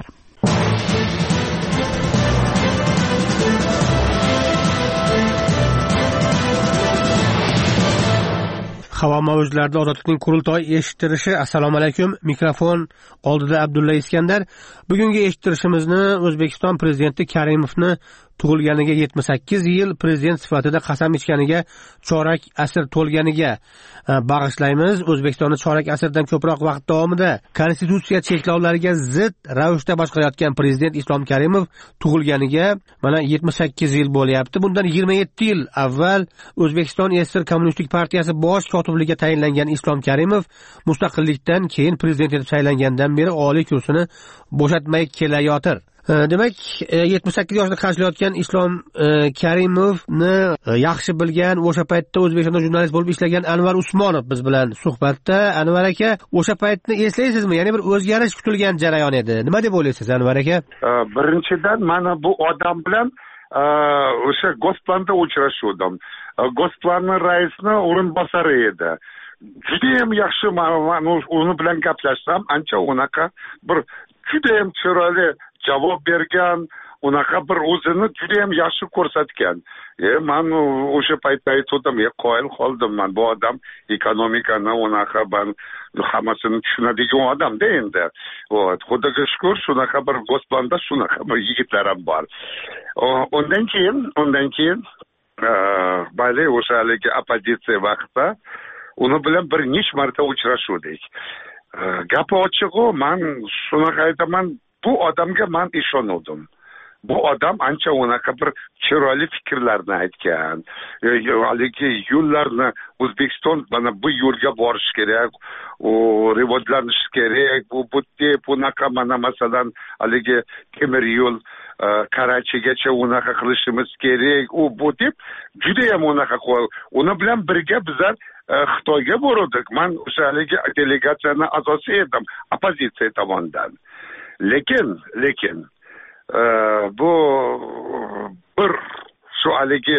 Havo mavjlarida Ozodlikning qurultoy eshittirishi. Assalomu alaykum. Mikrofon oldida Abdulla Iskandar. Bugungi eshittirishimizni O'zbekiston prezidenti Karimovni tug'ilganiga 78 yil, prezident sifatida qasam ichganiga chorak asr to'lganiga bag'ishlaymiz. O'zbekistonni chorak asrdan ko'proq vaqt davomida konstitutsiya cheklovlariga zid ravishda boshqarayotgan prezident Islom Karimov tug'ilganiga mana 78 yil bo'lyapti. Bundan 27 yil avval O'zbekiston SSR Kommunistik partiyasi bosh kotibligiga tayinlangan Islom Karimov mustaqillikdan keyin prezident etib saylangandan beri oliy kursini bo'shatmay kelayotir. Demak, 78 yoshni qarshilayotgan Islom Karimovni yaxshi bilgan, o'sha paytda O'zbekistonda jurnalist bo'lib ishlagan Anvar Usmonov biz bilan suhbatda. Anvar aka, o'sha paytni eslaysizmi? Ya'ni bir o'zgarish kutilgan jarayon edi. Nima deb o'ylaysiz, Anvar aka? Birinchidan, mana bu odam bilan o'sha Gosplanda uchrashuvdim. Gosplanning raisini o'rinbosari edi. Judayam yaxshi, uni bilan gaplashsam, ancha unaqa bir judayam chiroyli javob bergan, unaqa bir o'zini juda ham yaxshi ko'rsatgan. Man o'sha paytda aytdim, qoyil qoldim man. Bu odam ekonomikani unaqa hammasini tushunadigan odamda endi. Xudoga shukr, shunaqa bir Gospanda shunaqa bir yigitlar ham bor. Undan keyin bali o'sha haligi oppozitsiya vaqtida uni bilan bir necha marta uchrashuvdik. Gapi ochig'i, man shunaqa aytaman, bu odamga man ishondim. Bu odam ancha unaqa bir chiroyli fikrlarni aytgan. Haligi yo'llarni O'zbekiston mana bu yo'lga borish kerak, rivojlanish kerak, bu deb unaqa mana masalan haligi temir yo'l Karachigacha unaqa qilishimiz kerak, bu deb juda ham unaqa qo'ydi. Uni bilan birga bizlar Xitoyga bordik. Men o'sha haligi delegatsiyaning a'zosi edim, oppozitsiya tomonidan. Lekin bu bir shu haligi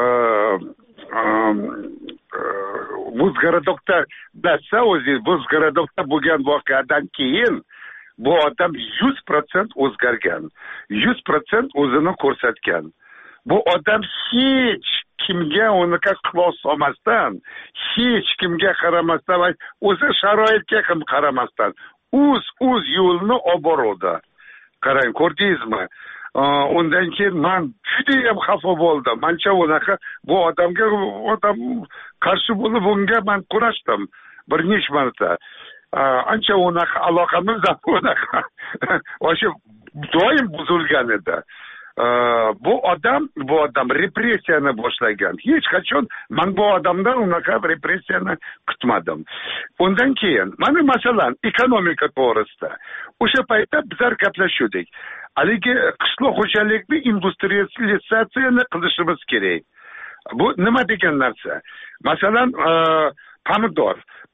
Muzgarodokda bilsa o'zi Muzgarodokda bo'lgan voqeadan keyin bu odam 100% o'zgargan. 100% o'zini ko'rsatgan. Bu odam hech kimga unaqa quloq solmasdan, hech kimga qaramasdan, o'zi sharoitga ham qaramasdan o'z yo'lini olib bordi. Qarang, ko'rdingizmi? Undan keyin men juda ham xafa bo'ldim. Mancha unaqa bu odamga qarshi bo'lib unga men kurashdim bir necha marta. Ancha unaqa aloqamiz ham unaqa o'sha doim buzilgan edi. Bu odam repressiyani boshlagan. Hech qachon men bu odamdan unaqa repressiyani kutmadim. Undan keyin mana masalan ekonomika to'g'risida o'sha paytda bizlar gaplashdik. Haligi qishloq xo'jalikni industrializatsiyani qilishimiz kerak. Bu nima degan narsa? Masalan, pomidor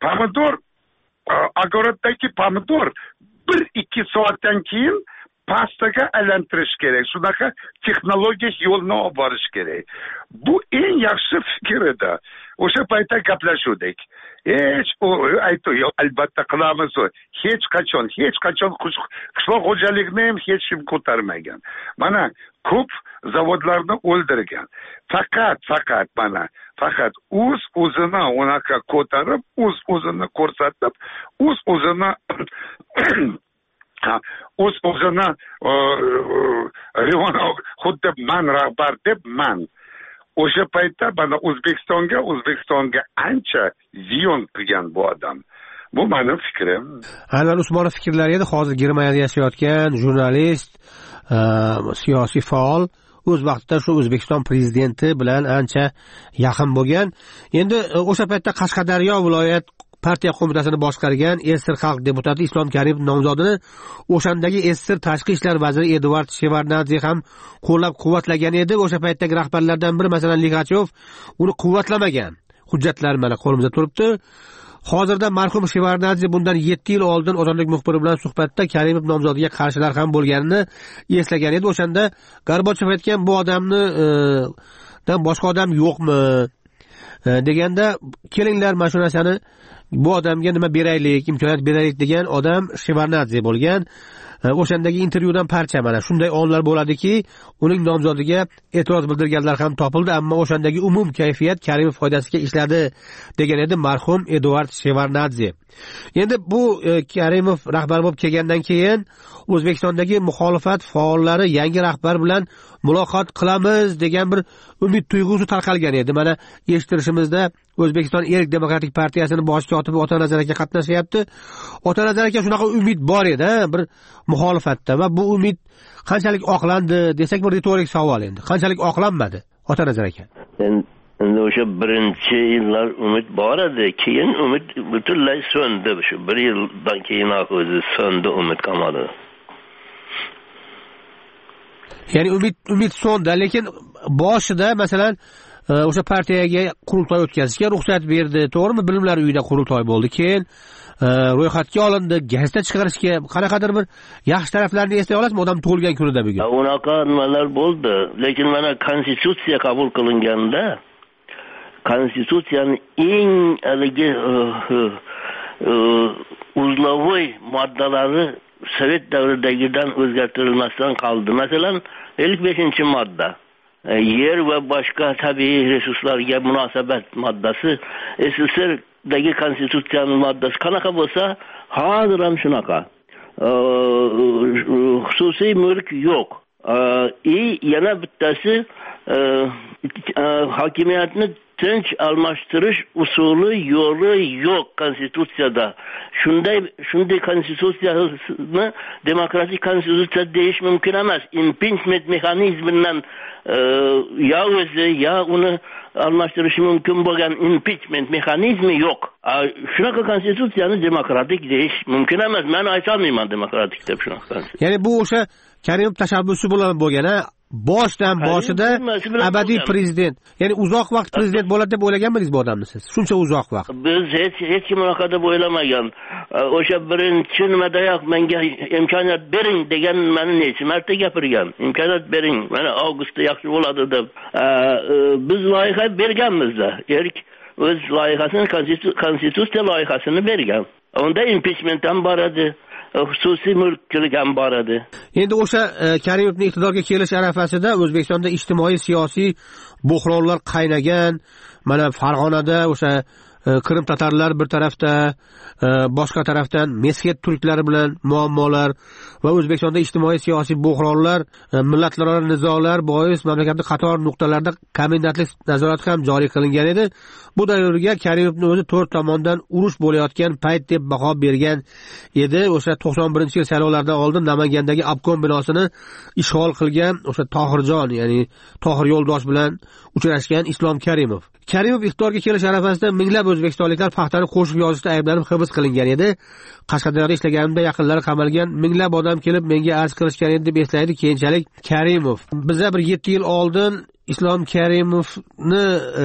огороddagi pomidor 1-2 soatdan keyin pastaga aylantirish kerak. Shunaqa texnologik yo'lni olib borish kerak. Bu eng yaxshi fikr edi. O'sha paytda gaplashdik. Albatta qilamiz. Hech qachon qishloq xo'jalikni ham hech kim ko'tarmagan. Mana ko'p zavodlarni o'ldirgan. Faqat o'zini unaqa ko'tarib, o'zini ko'rsatib, o'zini xuddi man rahbar deb o'sha paytda mana O'zbekistonga ancha ziyon qilgan bu odam. Bu mening fikrim. Anvar Usmonov fikrlari edi. Hozir Germaniyada yashayotgan jurnalist, siyosiy faol, o'z vaqtida shu O'zbekiston prezidenti bilan ancha yaqin bo'lgan. Endi o'sha paytda Qashqadaryo viloyat partiya qo'mitasini boshqargan Esir xalq deputati Islom Karimov nomzodini o'shandagi Esir tashqi ishlar vaziri Eduard Shevardnadze ham qo'llab-quvvatlagan edi. O'sha paytdagi rahbarlardan biri masalan Ligachov uni quvvatlamagan. Hujjatlar mana qo'limizda turibdi. Hozirda marhum Shevardnadze bundan 7 yil oldin Ozodlik muxbiri bilan suhbatda Karimov nomzodiga qarshilar ham bo'lganini eslagan edi. O'shanda Gorbachev aytgan bu odamni dan boshqa odam yo'qmi deganda, kelinglar mana shu narsani bu odamga nima beraylik, imkoniyat beraylik degan odam Shevardnadze bo'lgan. O'shandagi intervyudan parcha mana shunday onlar bo'ladiki, uning nomzodiga e'tiroz bildirganlar ham topildi, ammo o'shandagi umum kayfiyat Karimov foydasiga ishladi degan edi marhum Eduard Shevardnadze. Endi bu Karimov rahbar bo'lib kelgandan keyin O'zbekistondagi muxolifat faollari yangi rahbar bilan muloqot qilamiz degan bir umid tuyg'usi tarqalgan edi. Mana eshittirishimizda O'zbekiston Erk demokratik partiyasini bosh kotibi Otanazar aka qatnashyapti. Otanazar aka shunaqa umid bor edi, bir muxolifatda, va bu umid qanchalik oqlandi desak bir retorik savol endi. Qanchalik oqlanmadi Otanazar aka? Endi o'sha birinchi yillar umid bor edi, keyin umid butunlay so'ndi. Shu 1 yildan keyin o'zi so'ndi, umid qolmadi. Ya'ni umid so'ndi, lekin boshida masalan o'sha partiyaga qurultoy o'tkazishga ruxsat berdi, to'g'rimi? Bilimlar uyida qurultoy bo'ldi. Keyin ro'yxatga olindi, gazetda chiqarishga qanaqadir bir yaxshi taraflarni eslay olasizmi odam tug'ilgan kunida bugun? Unaqa nimalar bo'ldi, lekin mana konstitutsiya qabul qilinganda konstitutsiyaning eng haligi uzlovoy moddalari Sovet davridagidan o'zgartirilmasdan qoldi. Masalan, modda yer va boshqa tabiiy resurslarga munosabat moddasi SSRdagi konstitutsiyaning moddasi qanaqa bo'lsa, hozir ham shunaqa. Xususiy mulk yo'q. Yana bittasi hokimiyatni tinch almashtirish usuli yo'li yo'q konstitutsiyada. Shunday konstitutsiyani demokratik konstitutsiya deyish mumkin emas. Impeachment mexanizmidan ya o'zi ya uni almashtirishi mumkin bo'lgan impeachment mexanizmi yo'q. Shunaqa konstitutsiyani demokratik deyish mumkin emas. Men aytolmayman demokratik deb shunaqa. Ya'ni bu o'sha Karimov tashabbusi bilan bo'lgan, boshdan boshida abadiy prezident, ya'ni uzoq vaqt prezident bo'ladi deb o'ylaganmidingiz bu odamni siz? Shuncha uzoq vaqt. Biz hech kim unaqa deb o'ylamagan. O'sha birinchi nimadayoq menga imkoniyat bering degan meni necha marta gapirgan. Imkoniyat bering, mana avgustda yaxshi bo'ladi deb. Biz loyiha berganmiz-da. O'z loyihasini, konstitutsiya loyihasini bergan. Unda impeachment ham bor edi. Xususiy mulkchilik ham bor edi. Endi o'sha Karimovning iqtidorga kelish arafasida O'zbekistonda ijtimoiy siyosiy bo'hronlar qaynagan. Mana Farg'onada o'sha Qrim tatarlar bir tarafda, boshqa tarafdan mesxet turklari bilan muammolar va O'zbekistonda ijtimoiy siyosiy bo'hronlar, millatlararo nizolar bois mamlakatning qator nuqtalarida komendantlik nazorati ham joriy qilingan edi. Bu davrga Karimovning o'zi 4 tomondan urush bo'layotgan payt deb baho bergan edi. O'sha 91-yil saylovlaridan oldin Namangandagi obkom binosini ishg'ol qilgan o'sha Tohirjon, ya'ni Tohir Yo'ldosh bilan uchrashgan Islom Karimov. Karimov iqtidorga kelish arafasida minglab o'zbekistonliklar paxtani qo'shiq yozishda ayblanib hibs qilingan edi. Qashqadaryoda ishlaganimda yaqinlari qamalgan, minglab odam kelib menga arz qilishgan edi deb eslaydi keyinchalik Karimov. Bizda bir 7 yil oldin Islom Karimovni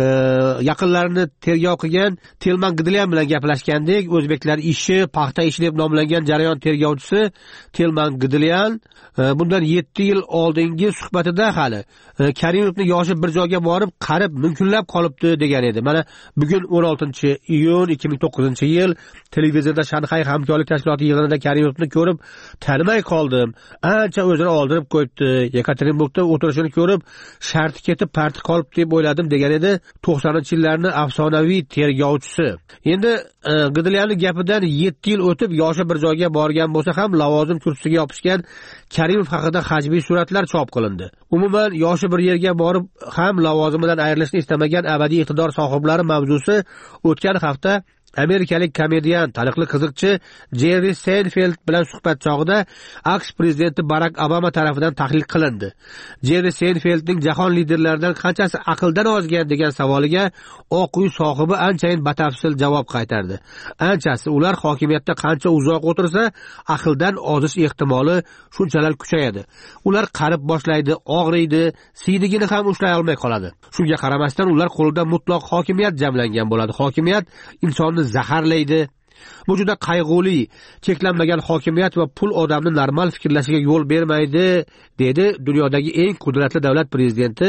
yaqinlarini tergov qilgan Telman Gidlyan bilan gaplashgandik. O'zbeklar ishi, paxta ishi deb nomlangan jarayon tergovchisi Telman Gidlyan bundan 7 yil oldingi suhbatida hali Karimovning yoshi bir joyga borib, qarib, mumkinlab qolibdi degan edi. Mana bugun 16-iyun 2009-yil televizorda Shanxay hamkorlik tashkiloti yig'inida Karimovni ko'rib, tanimay qoldim. Ancha o'zini oldirib qo'yibdi. Yekaterinburgda o'tirishini ko'rib, sharti ketib parti qolib deb o'yladim degan edi 90-yillarning afsonaviy tergovchisi. Endi Gidlyanning gapidan 7 yil o'tib yoshi bir joyga borgan bo'lsa ham lavozim kursisiga yopishgan Karimov haqida hajmiy suratlar chop qilindi. Umuman yoshi bir yerga borib ham lavozimidan ayrilishni istamagan abadiy iqtidor sohiblari mavzusi o'tgan hafta amerikalik komedian, taniqli qiziqchi Jerri Seinfeld bilan suhbat chog'ida AQSh prezidenti Barak Obama tomonidan tahlil qilindi. Jerri Seinfeldning jahon liderlaridan qanchasi aqldan ozgan degan savoliga Oq uy sohibi anchayin batafsil javob qaytardi. Anchasi ular hokimiyatda qancha uzoq o'tirsa, aqldan ozish ehtimoli shunchalar kuchayadi. Ular qarib boshlaydi, og'riydi, siydigini ham ushlay olmay qoladi. Shunga qaramasdan ular qo'lida mutlaq hokimiyat jamlangan bo'ladi. Hokimiyat insonni zaharlaydi. Bu juda qayg'uli. Cheklanmagan hokimiyat va pul odamni normal fikrlashiga yo'l bermaydi, dedi dunyodagi eng qudratli davlat prezidenti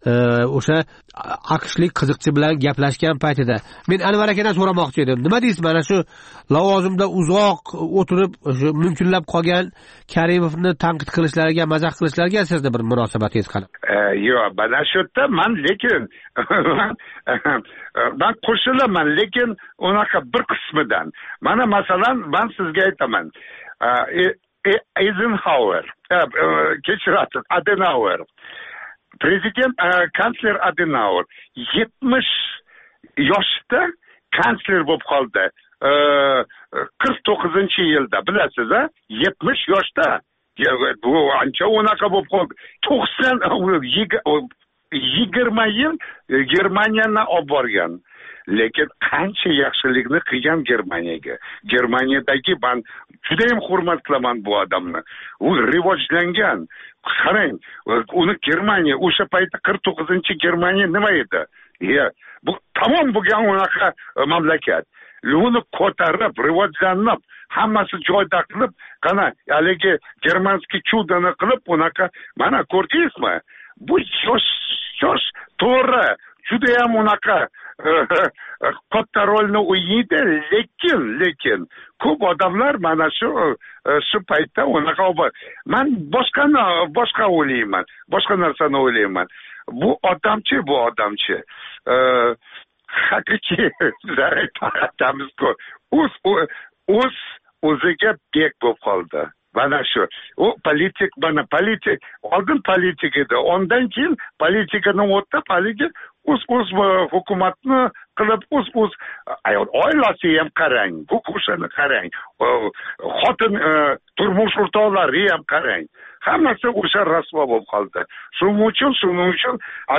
o'sha AQShlik qiziqchi bilan gaplashgan paytida. Men Anvar akadan so'ramoqchi edim. Nima deysiz, mana shu lavozimda uzoq o'tirib, shu mumkinlab qolgan Karimovni tanqid qilishlariga, mazax qilishlariga sizda bir munosabatingiz qanaqa? Yo'q, mana shu yerda lekin ben qo'shilaman, lekin unaqa bir qismidan. Mana masalan, ben sizga aytaman. Eisenhower, kechirasiz, Adenauer, prezident, kansler Adenauer 70 yoshda kansler bo'lib qoldi. 49-yilda, bilasiz, 70 yoshda. Bu ancha unaqa bo'lib qoldi. 20 yil Germaniyani olib borgan. Lekin qancha yaxshilikni qilgan Germaniyaga. Germaniyadagi ben juda ham hurmat qilaman bu odamni. U rivojlangan. Qarang, uni Germaniya o'sha paytda 49-Germaniya nima edi? Bu tamom bo'lgan unaqa mamlakat. Uni ko'tarib, rivojlanib, hammasi joyda qilib, qana haligi germanskiy chudani qilib unaqa, mana ko'rdingizmi? Bu yosh to'g'ri, juda ham unaqa katta rolni o'ynaydi, lekin ko'p odamlar mana shu paytda unaqa men boshqa o'ylayman, boshqa narsani o'ylayman. Bu odamchi haqiqiy aytamiz-ku, o'ziga bek bo'lib qoldi. Mana shu. U politik oldin politik edi. Ondan keyin politikani o'tda politik o'z hukumatni qilib o'z oilasi ham qarang, o'qishini qarang, xotin turmush o'rtoqlari ham qarang. Hammasi o'sha rasvo bo'lib qoldi. Shuning uchun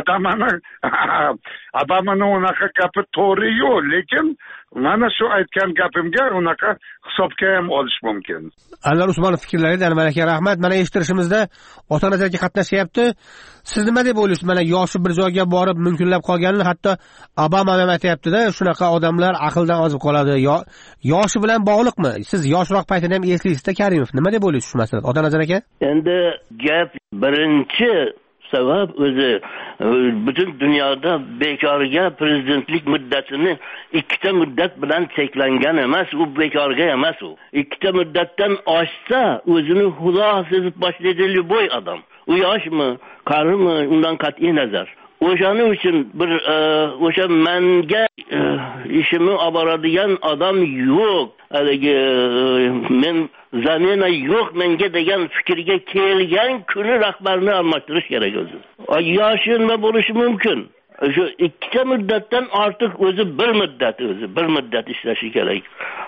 Obamani unaqa gapi to'g'ri yo'q, lekin mana shu aytgan gapimga unaqa hisobga ham olish mumkin. Anvar Usmonov fikrlariga Anvar aka rahmat. Mana eshittirishimizda ota-onalarga qatnashyapti. Siz nima deb o'ylaysiz? Mana yoshi bir joyga borib mumkinlab qolganini hatto Obama ham aytayapti-da, shunaqa odamlar aqldan ozib qoladi. Yoshi bilan bog'liqmi? Siz yoshroq paytida ham eslaysizda Karimov. Nima deb o'ylaysiz shu masalada? Ota-onalar aka? Endi gap birinchi sabab o'zi butun dunyoda bekorga prezidentlik muddatini 2 muddat bilan cheklangan emas, u bekorga emas u. 2 muddatdan oshsa o'zini xudo sezib boshlaydi любой odam. U yoshmi, qarimi, undan qat'iy nazar. O'shaning uchun bir o'sha menga ishimni olib boradigan odam yo'q. Haligi men zamina yo'q menga degan fikrga kelgan kuni rahbarni almashtirish kerak o'zi. Yoshi nima bo'lishi mumkin? Shu 2 muddatdan ortiq o'zi bir muddat ishlashi kerak.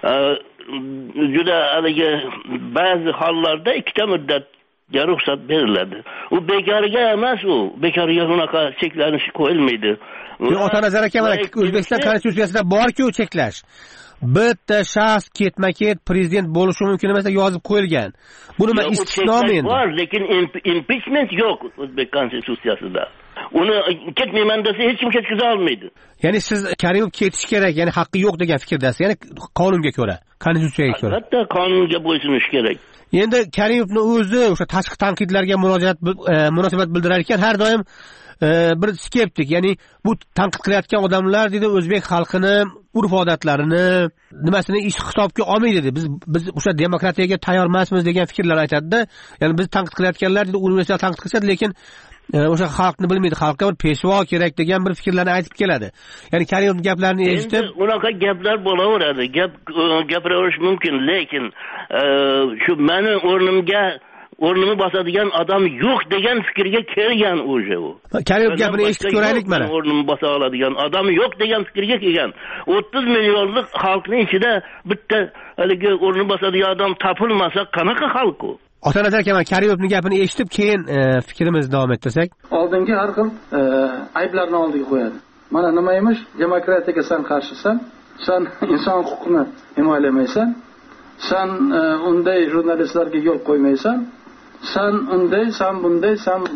Juda haligi ba'zi hollarda 2 muddat ruxsat beriladi. U bekorga emas u. Bekorga unaqa cheklanish qo'yilmaydi. Ota-onalar aka, mana O'zbekiston konstitutsiyasida bor-ku cheklash. Bitta shaxs ketma-ket prezident bo'lishi mumkin emas deb yozib qo'yilgan. Bu nima istisnomi endi? Bor, lekin impeachment yo'q O'zbek konstitutsiyasida. Uni ketmayman desa hech kim ketkiza olmaydi. Ya'ni siz Karimov ketish kerak, ya'ni haqqi yo'q degan fikrdasiz, ya'ni qonunga ko'ra, konstitutsiyaga ko'ra. Albatta qonunga bo'ysunish kerak. Endi Karimovning o'zi o'sha tashqi tanqidlarga munosabat bildirar ekan, har doim bir skeptik, ya'ni bu tanqid qilayotgan odamlar dedi o'zbek xalqini urf-odatlarini nimasini ish hisobga olmaydi dedi. Biz o'sha demokratiyaga tayyor emasmiz degan fikrlar aytadi-da. Ya'ni biz tanqid qilayotganlar dedi universal tanqid qiladi, lekin o'sha xalqni bilmaydi, xalqqa bir peshvo kerak degan bir fikrlarni aytib keladi. Ya'ni Karimovning gaplarini eshitib, unaqa gaplar bo'laveradi. Gapirash mumkin, lekin shu meni o'rnimni bosadigan odam yo'q degan fikrga kelgan o'sha u. Karimov gapini eshitib ko'raylik mana. O'rnimni bosa oladigan odam yo'q degan fikrga kelgan. 30 millionlik xalqning ichida bitta haligi o'rnini bosadigan odam topilmasa qanaqa xalq u? Ota-onalar aka, Karimovning gapini eshitib keyin fikrimizni davom ettirsak. Oldingi har xil ayblarni oldiga qo'yadi. Mana nima emish? Demokratiyaga sen qarshisan, sen inson huquqini himoyalamaysan, sen unday jurnalistlarga yo'l qo'ymaysan, sen unday, sen bunday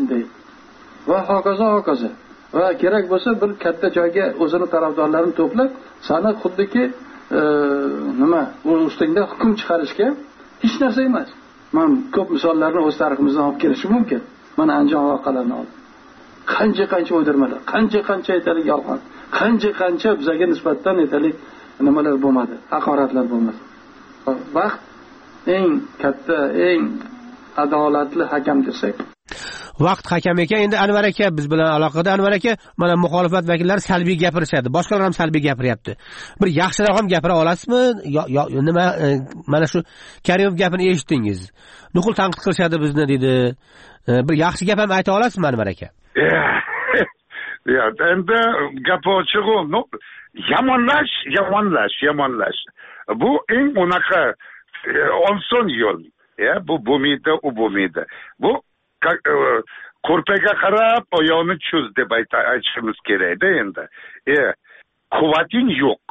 va hokazo. Va kerak bo'lsa bir katta joyga o'zini tarafdorlarini to'plab, seni xuddiki bu ustingda hukm chiqarishga hech narsa emas. Men ko'p misollarni o'z tariximizdan olib kelishim mumkin. Mana Andijon voqealarini oldim. Qancha o'ydirmalar, qancha aytalik yolg'on, qancha bizga nisbatan aytalik nimalar bo'lmadi, haqoratlar bo'lmadi. Vaqt eng katta, eng adolatli hakam desak. Vaqt hakam ekan. Endi Anvar aka biz bilan aloqada. Anvar aka, mana muxolifat vakillari salbiy gapirishadi, boshqalar ham salbiy gapiryapti. Bir yaxshiroq ham gapira olasizmi? Nima mana shu Karimov gapini eshitdingiz. Nuqul tanqid qilishadi bizni dedi. Bir yaxshi gap ham ayta olasizmi Anvar aka? Endi gap ochig'i, yomonlash. Bu eng unaqa oson yo'l. Bu bo'lmaydi, u bo'lmaydi. Bu ko'rpaga qarab oyoqni cho'z deb aytishimiz kerakda endi. Quvvating yo'q.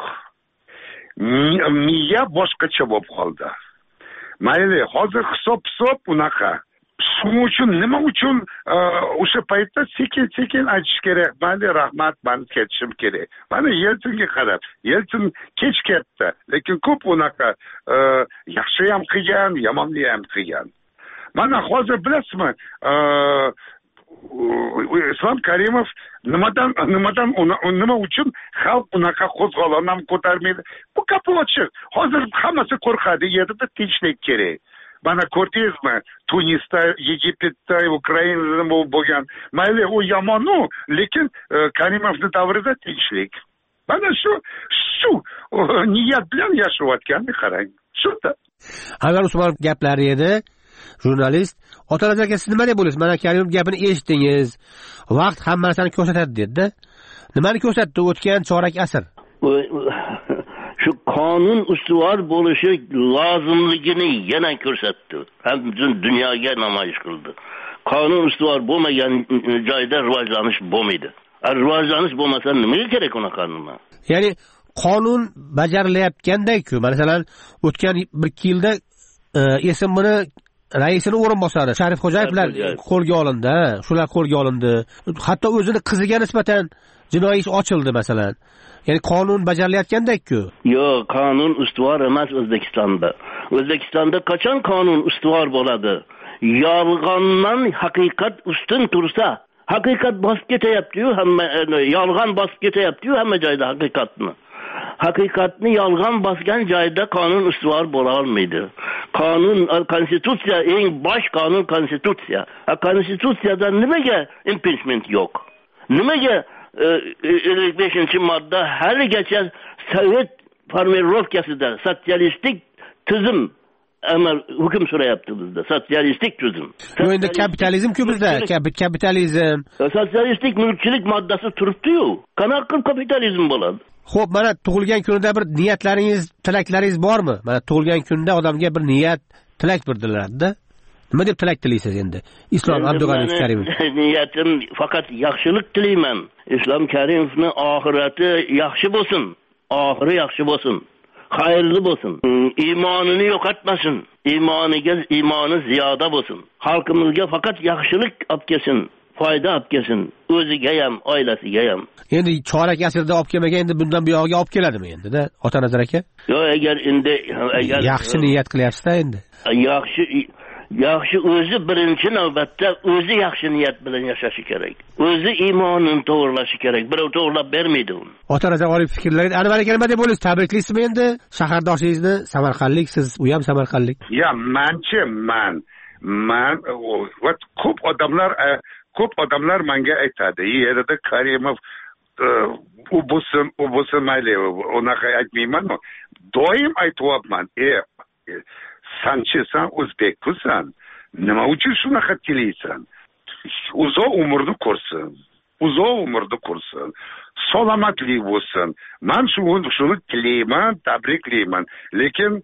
Miya boshqacha bo'lib qoldi. Mayli, hozir hisob unaqa. Shuning uchun nima uchun o'sha paytda sekin aytish kerak. Mayli, rahmat, men ketishim kerak. Mana Yeltsinga qarab, Yeltsin kech ketdi, lekin ko'p unaqa yaxshi ham qilgan, yomon ham qilgan. Mana hozir bilasizmi, Islom Karimov nima uchun xalq unaqa qo'zg'olonni ham ko'tarmaydi? Bu gap ochiq. Hozir hammasi qo'rqadi, yerda tinchlik kerak. Mana ko'rdingizmi? Tunisda, Egiptda, Ukrainada bo'lgan. Mayli, u yomon-u, lekin Karimovning davrida tinchlik. Mana shu niyat bilan yashayotganini qarang. Shunda. Anvar Usmonov gaplari edi. Jurnalist Otaraz aka, siz nima deb o'ylaysiz? Mana Karimov gapini eshitdingiz. Vaqt hamma narsani ko'rsatadi dedi. Nimani ko'rsatdi o'tgan chorak asr? Shu qonun ustuvor bo'lishi lozimligini yana ko'rsatdi. Ham dunyoga namoyish qildi. Qonun ustuvor bo'lmagan joyda rivojlanish bo'lmaydi. Rivojlanish bo'lmasa nimaga kerak unaqa nima? Ya'ni qonun bajarilayotganda-ku, masalan, o'tgan 1-2 yilda SMBni raisining o'rinbosari Sharif Xo'jayevlar qo'lga olindi. Shular qo'lga olindi. Hatto o'zini qiziga nisbatan jinoiy ish ochildi masalan. Ya'ni qonun bajarilayotganda-ku. Yo'q, qonun ustuvor emas O'zbekistonda. O'zbekistonda qachon qonun ustuvor bo'ladi? Yolg'ondan haqiqat ustun tursa, haqiqat bosib ketyapti-yu, hamma yolg'on bosib ketyapti-yu hamma joyda haqiqatni. Haqiqatni yolg'on bosgan joyda qonun ustuvor bo'la olmaydi. Qonun, konstitutsiya eng bosh qonun konstitutsiya. Konstitutsiyada nimaga impeachment yo'q? Nimaga 55-modda haligacha sovet formulovkasida sotsialistik tuzum amal hukm surayapti bizda, sotsialistik tuzum. Endi kapitalizm-ku bizda, kapitalizm. Sotsialistik mulkchilik moddasi turibdi-yu. Qanaqa kapitalizm bo'ladi? Xo'p, mana tug'ilgan kunida bir niyatlaringiz, tilaklaringiz bormi? Mana tug'ilgan kunda odamga bir niyat, tilak bildiriladi-da. Nima deb tilak tilaysiz endi? Islom Abdug'aniyevich Karimov. Niyatim faqat yaxshilik tilayman. Islom Karimovning oxirati yaxshi bo'lsin. Oxiri yaxshi bo'lsin. Xayrli bo'lsin. Iymonini yo'qotmasin. Iymoni ziyoda bo'lsin. Xalqimizga faqat yaxshilik olib kelsin. Foyda olib kelsin. O'ziga ham, oilasiga ham. Endi chorak asrda olib kelmagan, endi bundan buyog'iga olib keladimi endi-da, Otanazar aka? Yo'q, agar yaxshi niyat qilyapsiz-da endi. Yaxshi o'zi birinchi navbatda o'zi yaxshi niyat bilan yashashi kerak. O'zi iymonini to'g'rilashi kerak. Birov to'g'rilab bermaydi uni. Otanazar oliy fikrlaringiz. Anvar aka, nima deb o'ylaysiz? Tabriklaysizmi endi shahardoshligingizni? Samarqandlik, siz u ham Samarqandlik. Man ko'p odamlar menga aytadi, yerda Karimov u bo'lsin mayli, unaqa aytmayman. Doim aytyapman, sen o'zbeksan, nima uchun shunaqa tilaysan? Uzoq umrni ko'rsin, salomatlik bo'lsin. Men shuni tilayman, tabriklayman. Lekin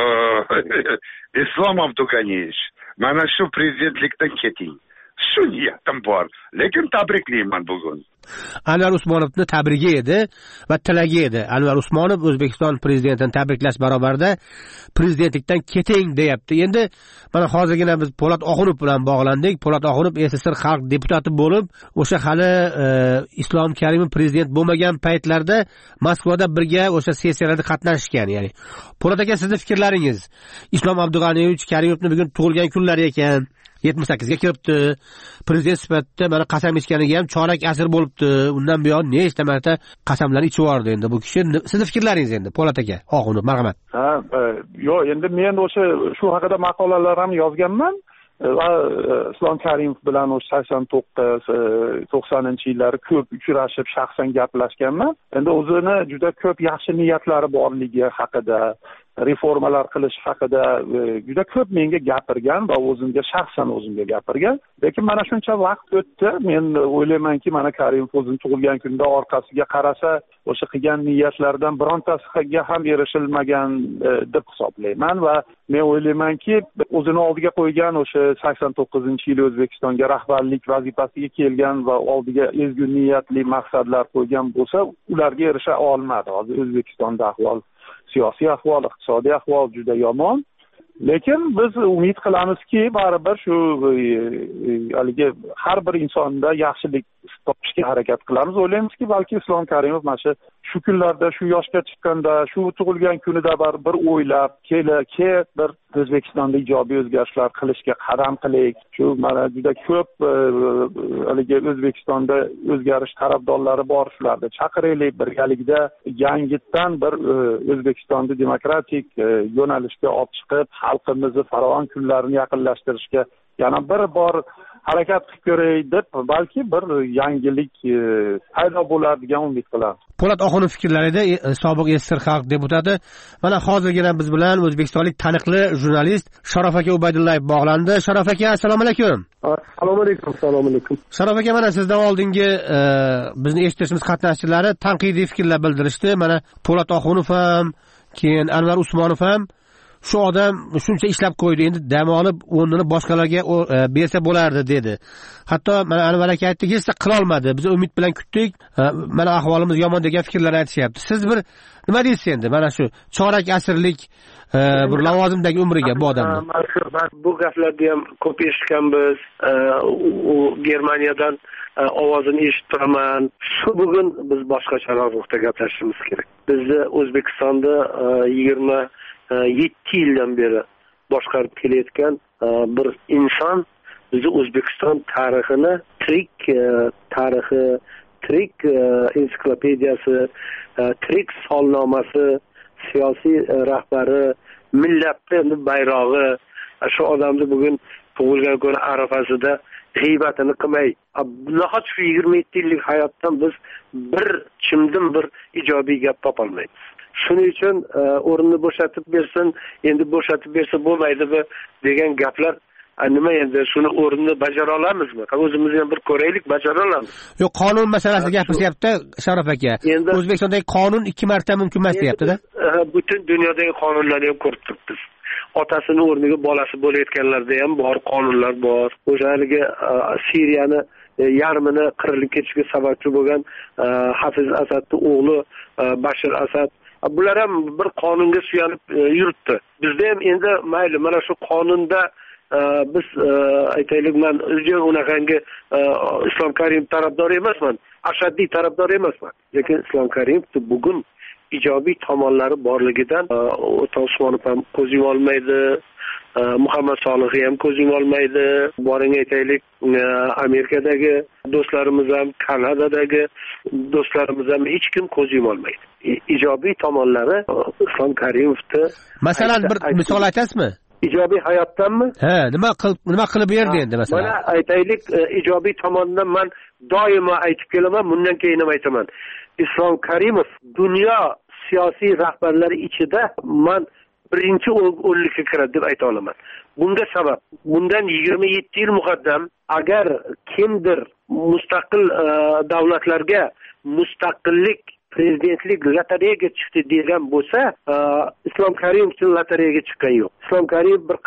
Islom Abdug'aniyevich, mana shu prezidentlikdan keting. Shu niyatim bor, lekin tabriklayman bugun. Anvar Usmonovni tabrigi edi va tilagi edi. Anvar Usmonov O'zbekiston prezidentini tabriklash barobarida prezidentlikdan keting deyapti. Endi mana hozirgina biz Po'lat Oxunov bilan bog'landik. Po'lat Oxunov SSR xalq deputati bo'lib, o'sha hali Islom Karimov prezident bo'lmagan paytlarda Moskvada birga o'sha sessiyalarda qatnashgan, ya'ni. Po'lat aka, sizning fikrlaringiz? Islom Abdug'aniyevich Karimovning bugun tug'ilgan kunlari ekan. 78 ga kiribdi. Prezident sifatida mana qasam ichganiga ham chorak asr bo'libdi. Undan buyon nechta marta qasamlar ichib yubordi endi bu kishi. Sizning fikrlaringiz endi, Po'lat aka? Oxunov, marhamat. Yo'q, endi men shu haqida maqolalar ham yozganman. Va Islom Karimov bilan 89-90-yillari ko'p uchrashib, shaxsan gaplashganman. Endi o'zini juda ko'p yaxshi niyatlari borligi haqida, reformalar qilish haqida juda ko'p menga gapirgan va shaxsan o'zimga gapirgan. Lekin mana shuncha vaqt o'tdi, men o'ylaymanki, mana Karimov o'zining tug'ilgan kunida orqasiga qarasa, o'sha qilgan niyatlardan birontasiga ham erishilmagan deb hisoblayman va men o'ylaymanki, o'zini oldiga qo'ygan o'sha 89-yil O'zbekistonga rahbarlik vazifasiga kelgan va oldiga ezgu niyatli maqsadlar qo'ygan bo'lsa, ularga erisha olmadi. Hozir O'zbekistonda ahvol, siyosiy ahvol, iqtisodiy ahvol juda yomon. Lekin biz umid qilamizki, baribir shu haligi har bir insonda yaxshilik topishga harakat qilamiz. O'ylaymizki, balki Islom Karimov mana shu kunlarda shu yoshga chiqqanda shu tug'ilgan kunida bir o'ylab ke bir O'zbekistonda ijobiy o'zgarishlar qilishga qadam qilik. Shu mana juda ko'p haligi O'zbekistonda o'zgarish tarafdorlari bor, shularni chaqiraylik, birgalikda yangitdan bir O'zbekistonni demokratik yo'nalishga olib chiqib, xalqimizni farovon kunlarini yaqinlashtirishga yana bir bor harakat qilib ko'ray deb, balki bir yangilik paydo bo'lar degan umid qilaman. Po'lat Oxunov fikrlarida sobiq Esir xalq deputati. Mana hozirgina biz bilan o'zbekistonlik taniqli jurnalist Sharof aka Ubaydullayev bog'landi. Sharof aka, assalomu alaykum. Assalomu alaykum. Assalomu alaykum. Sharof aka, mana sizdan oldingi bizni eshitishimiz qatnashchilari tanqidiy fikrlar bildirishdi. Mana Po'lat Oxunov ham, keyin Anvar Usmonov ham shu odam shuncha ishlab qo'ydi, endi dam olib o'rnini boshqalarga bersa bo'lardi dedi. Hatto mana Anvar aka aytdi, hech qila olmadi. Biz umid bilan kutdik. Mana ahvolimiz yomon degan fikrlar aytishyapti. Siz bir nima deysiz endi? Mana shu chorak asrlik bir lavozimdagi umriga bu odamni. Bu gaplarni ham ko'p eshitganmiz. U Germaniyadan ovozini eshitib turaman. Shu bugun biz boshqacharoq ruhda gaplashishimiz kerak. Bizni O'zbekistonda 7 yildan beri boshqarib kelayotgan bir inson bizni O'zbekiston tarixini tirik ensiklopediyasi, tirik solnomasi, siyosiy rahbari, millatni bayrog'i, shu odamni bugun tug'ilgan kuni arafasida g'iybatini qilmay, nahot shu 27 yillik hayotdan biz bir chimdim bir ijobiy gap topolmaymiz. Shuning uchun o'rinni bo'shatib bersin, endi bo'shatib bersa bo'lmaydimi degan gaplar nima endi shuni o'rinni bajara olamizmi? O'zimizni ham bir ko'raylik, bajara olamiz. Yo'q, qonun masalasida gapiryapti Sharof aka. O'zbekistondagi qonun 2 marta mumkin emas deyapti-da. Butun dunyodagi qonunlarni ham ko'rib turibmiz. Otasini o'rniga bolasi bo'layotganlarda ham bor qonunlar bor. O'shaligi Suriyani yarmini qirilib ketishiga sababchi bo'lgan Hafiz Asadning o'g'li Bashir Asad, bular ham bir qonunga suyanib yuribdi. Bizda ham endi mayli, mana shu qonunda biz aytaylik, men unaqangi Islom Karimov tarafdori emasman, ashaddiy tarafdori emasman. Lekin Islom Karimov bugun ijobiy tomonlari borligidan Usmonov ham ko'z yuma olmaydi, Muhammad Solihi ham ko'z yuma olmaydi. Boring aytaylik, Amerikadagi do'stlarimiz ham, Kanadadagi do'stlarimiz ham hech kim ko'z yuma olmaydi. Ijobiy tomonlari Islom Karimovni. Masalan, bir misol aytasizmi? Ijobiy hayotdanmi? Nima qilib berdi endi masalan? Mana aytaylik, ijobiy tomonidan men doimo aytib kelaman, bundan keyin ham aytaman. Islom Karimov dunyo siyosiy rahbarlari ichida men birinchi o'nlikka kiradi deb ayta olaman. Bunga sabab, bundan 27 yil muqaddam agar kimdir mustaqil davlatlarga mustaqillik, prezidentlik lotereyaga chiqdi degan bo'lsa, Islom Karimov uchun lotereyaga chiqqan yo'q. Islom Karimov bir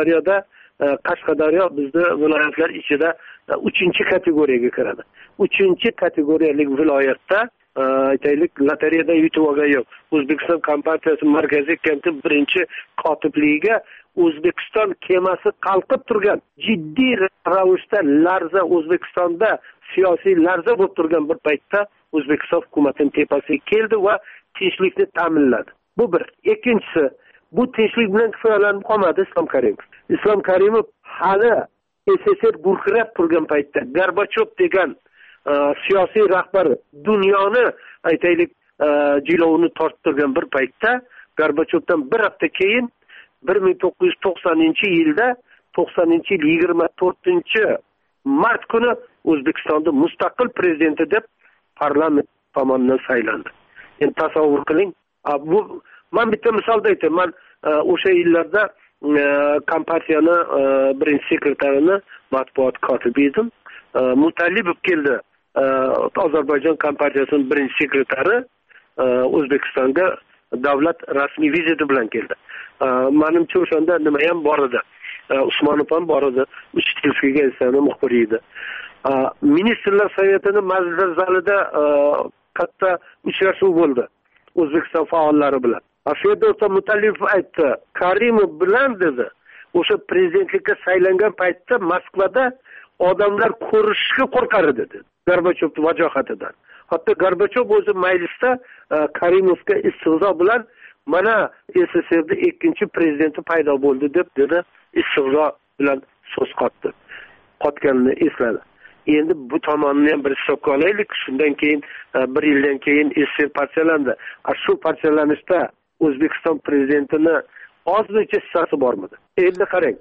Qashqadaryo bizning viloyatlar ichida 3-kategoriyaga kiradi. 3-kategoriyalik viloyatda aytaylik, lotereyada yutib olgan yo'q. O'zbekiston Kompartiyasi markaziy komiteti birinchi kotibligiga O'zbekiston kemasi qalqib turgan, jiddiy ravishda larza, O'zbekistonda siyosiy larza bo'lib turgan bir paytda O'zbekiston hukumatining tepasiga keldi va tinchlikni ta'minladi. Bu bir. Ikkinchisi, bu tinchlik bilan kifoyalanib qolmadi Islom Karimov. Islom Karimov hali SSR gurkirab turgan paytda Gorbachov degan siyosiy rahbar dunyoni aytaylik jilovini tortib turgan bir paytda, Gorbachovdan bir hafta keyin 1990-yilda 90-yil 24-mart kuni O'zbekistonda mustaqil prezidenti deb parlament tomonidan saylandi. Endi tasavvur qiling. Bu men bitta misolda aytaman. Men o'sha yillarda kompartiyani birinchi sekretarini, matbuot kotibi edim. Mutallibov keldi. Ozarbayjon kompartiyasining birinchi sekretari O'zbekistonga davlat rasmiy viziti bilan keldi. Menimcha o'shanda nima ham bor edi. Usmonov ham bor edi. Uchtilskiy gazetasining muxbiri edi. Ministrlar Sovetini majlis zalida katta uchrashuv bo'ldi O'zbekiston faollari bilan. Shu yerda Mutallibov aytdi, Karimov bilan dedi, o'sha prezidentlikka saylangan paytda Moskvada odamlar ko'rishishga qo'rqar edi dedi, Gorbachovning vajohatidan. hatto Gorbachov o'zi majlisda Karimovga istizo bilan mana SSRda ikkinchi prezidenti paydo bo'ldi deb dedi, istizo bilan so'z qotganini esladi. Endi bu tomonni ham bir hisobga olaylik. Shundan keyin bir yildan keyin SSR parchalandi. Shu parchalanishda O'zbekiston prezidentini ozmuncha hissasi bormidi? Endi qarang,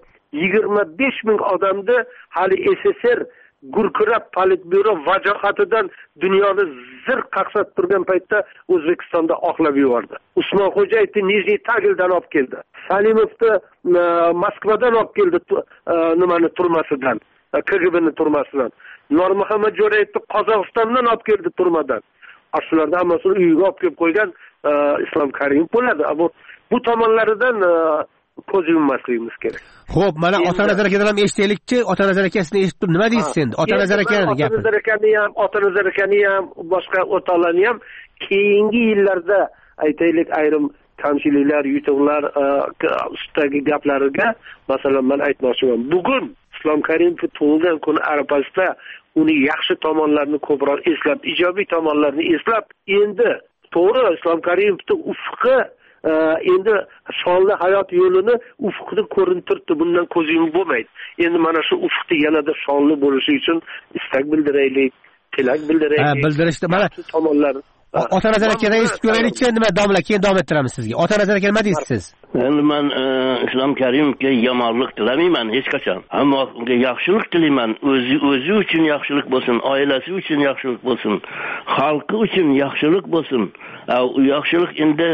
25 ming odamni hali SSR gurkirab politbyuro vajohatidan dunyoni zir qaqsab turgan paytda O'zbekistonda oqlab yubordi. Usmonxo'jayevni Nijniy Tagildan olib keldi. Salimovni Moskvadan olib keldi, nimani turmasidan, KGBni turmasidan. Nurmuhammad Jo'rayevni Qozog'istondan olib keldi turmadan. Shularni hammasini uyiga olib kelib qo'ygan Islom Karimov bo'ladi. Bu tomonlaridan ko'z yummasligimiz kerak. Xo'p, mana Otanazar akadan ham eshitaylikchi. Otanazar aka sizni eshitib nima deysiz endi? Otanazar akani gapi. Otanazar akani ham, boshqa o'rtoqlarni ham keyingi yillarda aytaylik ayrim kamchiliklar, yutuqlar ustidagi gaplariga, masalan, men aytmoqchiman. Bugun Islom Karimov tug'ilgan kuni arafasida uni yaxshi tomonlarini ko'proq eslab, ijobiy tomonlarini eslab, endi to'g'ri Islom Karimovning ufqi endi shonli hayot yo'lini ufqida ko'rinib turibdi. Bundan ko'z yumib bo'lmaydi. Endi mana shu ufqda yanada shonli bo'lishi uchun istak bildiraylik, tilak bildiraylik. Bildirishdi mana tomonlar. Otanazar akadan eshitib ko'raylikchi, nima domla, keyin davom ettiramiz sizga. Otanazar aka nima deysiz siz? Endi men Islom Karimovga yomonlik tilamayman hech qachon. Ammo unga yaxshilik tilayman. O'zi uchun yaxshilik bo'lsin, oilasi uchun yaxshilik bo'lsin, xalqi uchun yaxshilik bo'lsin. U yaxshilik endi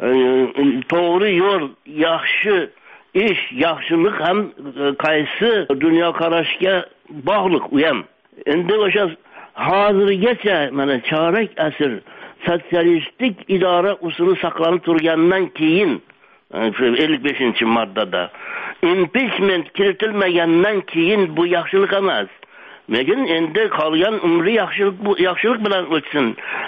to'g'ri yo'l, yaxshi ish, yaxshilik ham qaysi dunyoqarashga bog'liq u ham. Endi o'sha hozirgacha mana chorak asr sotsialistik idora usuli saqlanib turgandan keyin 55-moddada impeachment kiritilmagandan keyin bu yaxshilik emas. Lekin endi qolgan umri yaxshilik bilan o'tsin.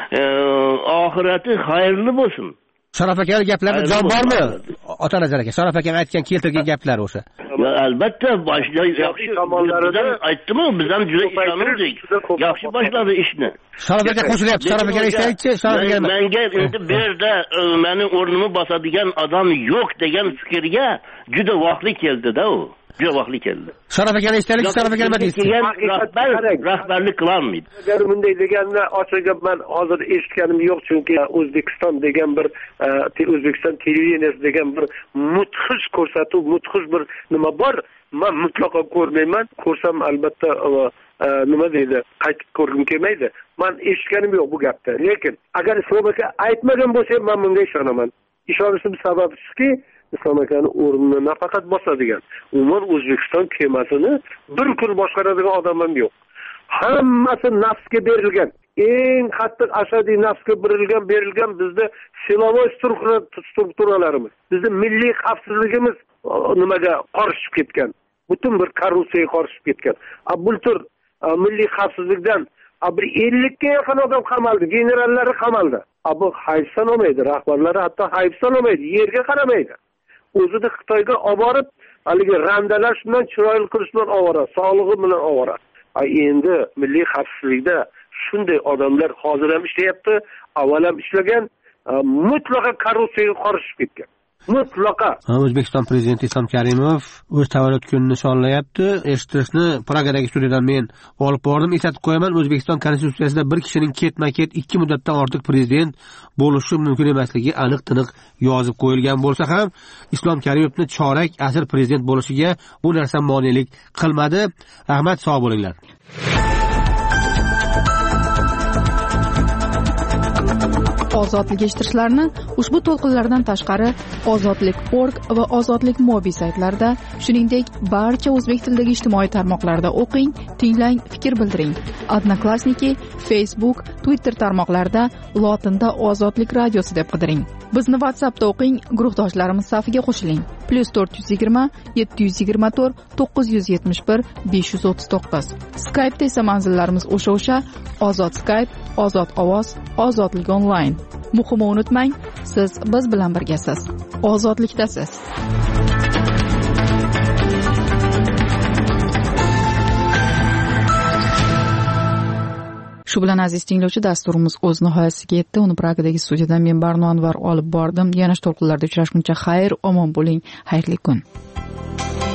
Oxirati xayrli bo'lsin. Sharof akaning gaplarida jon bormi? Otanazar aka, Sharof akaning aytgan, keltirgan gaplari o'sha. Albatta, boshida yaxshi tomonlaridan aytdim-ku, biz ham juda ishondik. Yaxshi boshladi ishni. Sharof aka qo'shilyapti. Sharof aka eshitaylikchi. Sharof aka menga endi bu yerda meni o'rnimni bosadigan odam yo'q degan fikrga juda vaqtli keldi-da u. Juda vaqtli keldi. Sharof akani eshitaylik. Sharof aka nima deysiz? Rahbarlik qilolmaydi. Agar bunday deganda ochiq men hozir eshitganim yo'q, chunki O'zbekiston degan bir O'zbekiston televideniyasi degan bir mudhish ko'rsatuv, mudhish bir nima bor. Men mutlaqo ko'rmayman. Ko'rsam albatta nima deydi, qaytib ko'rgim kelmaydi. Men eshitganim yo'q bu gapda. Lekin agar Islom aka aytmagan bo'lsa, men bunga ishonaman. Ishonishim sababi shuki, Islom akani o'rnini nafaqat bosadigan, umuman O'zbekiston kemasini bir kun boshqaradigan odam ham yo'q. Hammasi nafsga berilgan. Eng qattiq ashadiy nafsga berilgan bizda silovoy strukturalarimiz, bizda milliy xavfsizligimiz nimaga qorishib ketgan. Butun bir korrupsiyaga qorishib ketgan. Bultur milliy xavfsizlikdan bir 50 ga yaqin odam qamaldi, generallari qamaldi. Bu hayf sanomaydi, rahbarlari hatto hayf sanomaydi, yerga qaramaydi. O'zida Xitoyga olib borib, haligi randalash bilan chiroyli qilish bilan ovora, sog'lig'i bilan ovora. Endi milliy xavfsizlikda shunday odamlar hozir ham ishlayapti, avval ham ishlagan, mutlaqo korrupsiyaga qorishib ketgan. Mutlaqo. O'zbekiston prezidenti Islom Karimov o'z tavallud kunini nishonlayapti. Eshittirishni Pragadagi studiyadan men olib bordim. Eslatib qo'yaman, O'zbekiston konstitutsiyasida bir kishining ketma-ket 2 muddatdan ortiq prezident bo'lishi mumkin emasligi aniq-tiniq yozib qo'yilgan bo'lsa ham, Islom Karimovning chorak asr prezident bo'lishiga bu narsa monelik qilmadi. Rahmat, sog' bo'linglar. Ozodlik eshittirishlarni ushbu to'lqinlardan tashqari ozodlik.org va ozodlik.mobi saytlarida, shuningdek barcha o'zbek tilidagi ijtimoiy tarmoqlarda o'qing, tinglang, fikr bildiring. Odnoklassniki, Facebook, Twitter tarmoqlarida lotinda Ozodlik radiosi deb qidiring. Bizni WhatsAppda o'qing, guruhdoshlarimiz safiga qo'shiling. +420 724 971 539. Skype'da esa manzillarimiz o'sha Ozod Skype, Ozod ovoz, Ozodlik onlayn. Muhimi unutmang, siz biz bilan birgasiz. Ozodlikdasiz. Shu bilan aziz tinglovchi, dasturimiz o'z nihoyasiga yetdi. Uni Pragadagi studiyadan men Barno Anvar olib bordim. Yana to'lqinlarda uchrashguncha xayr, omon bo'ling, xayrli kun.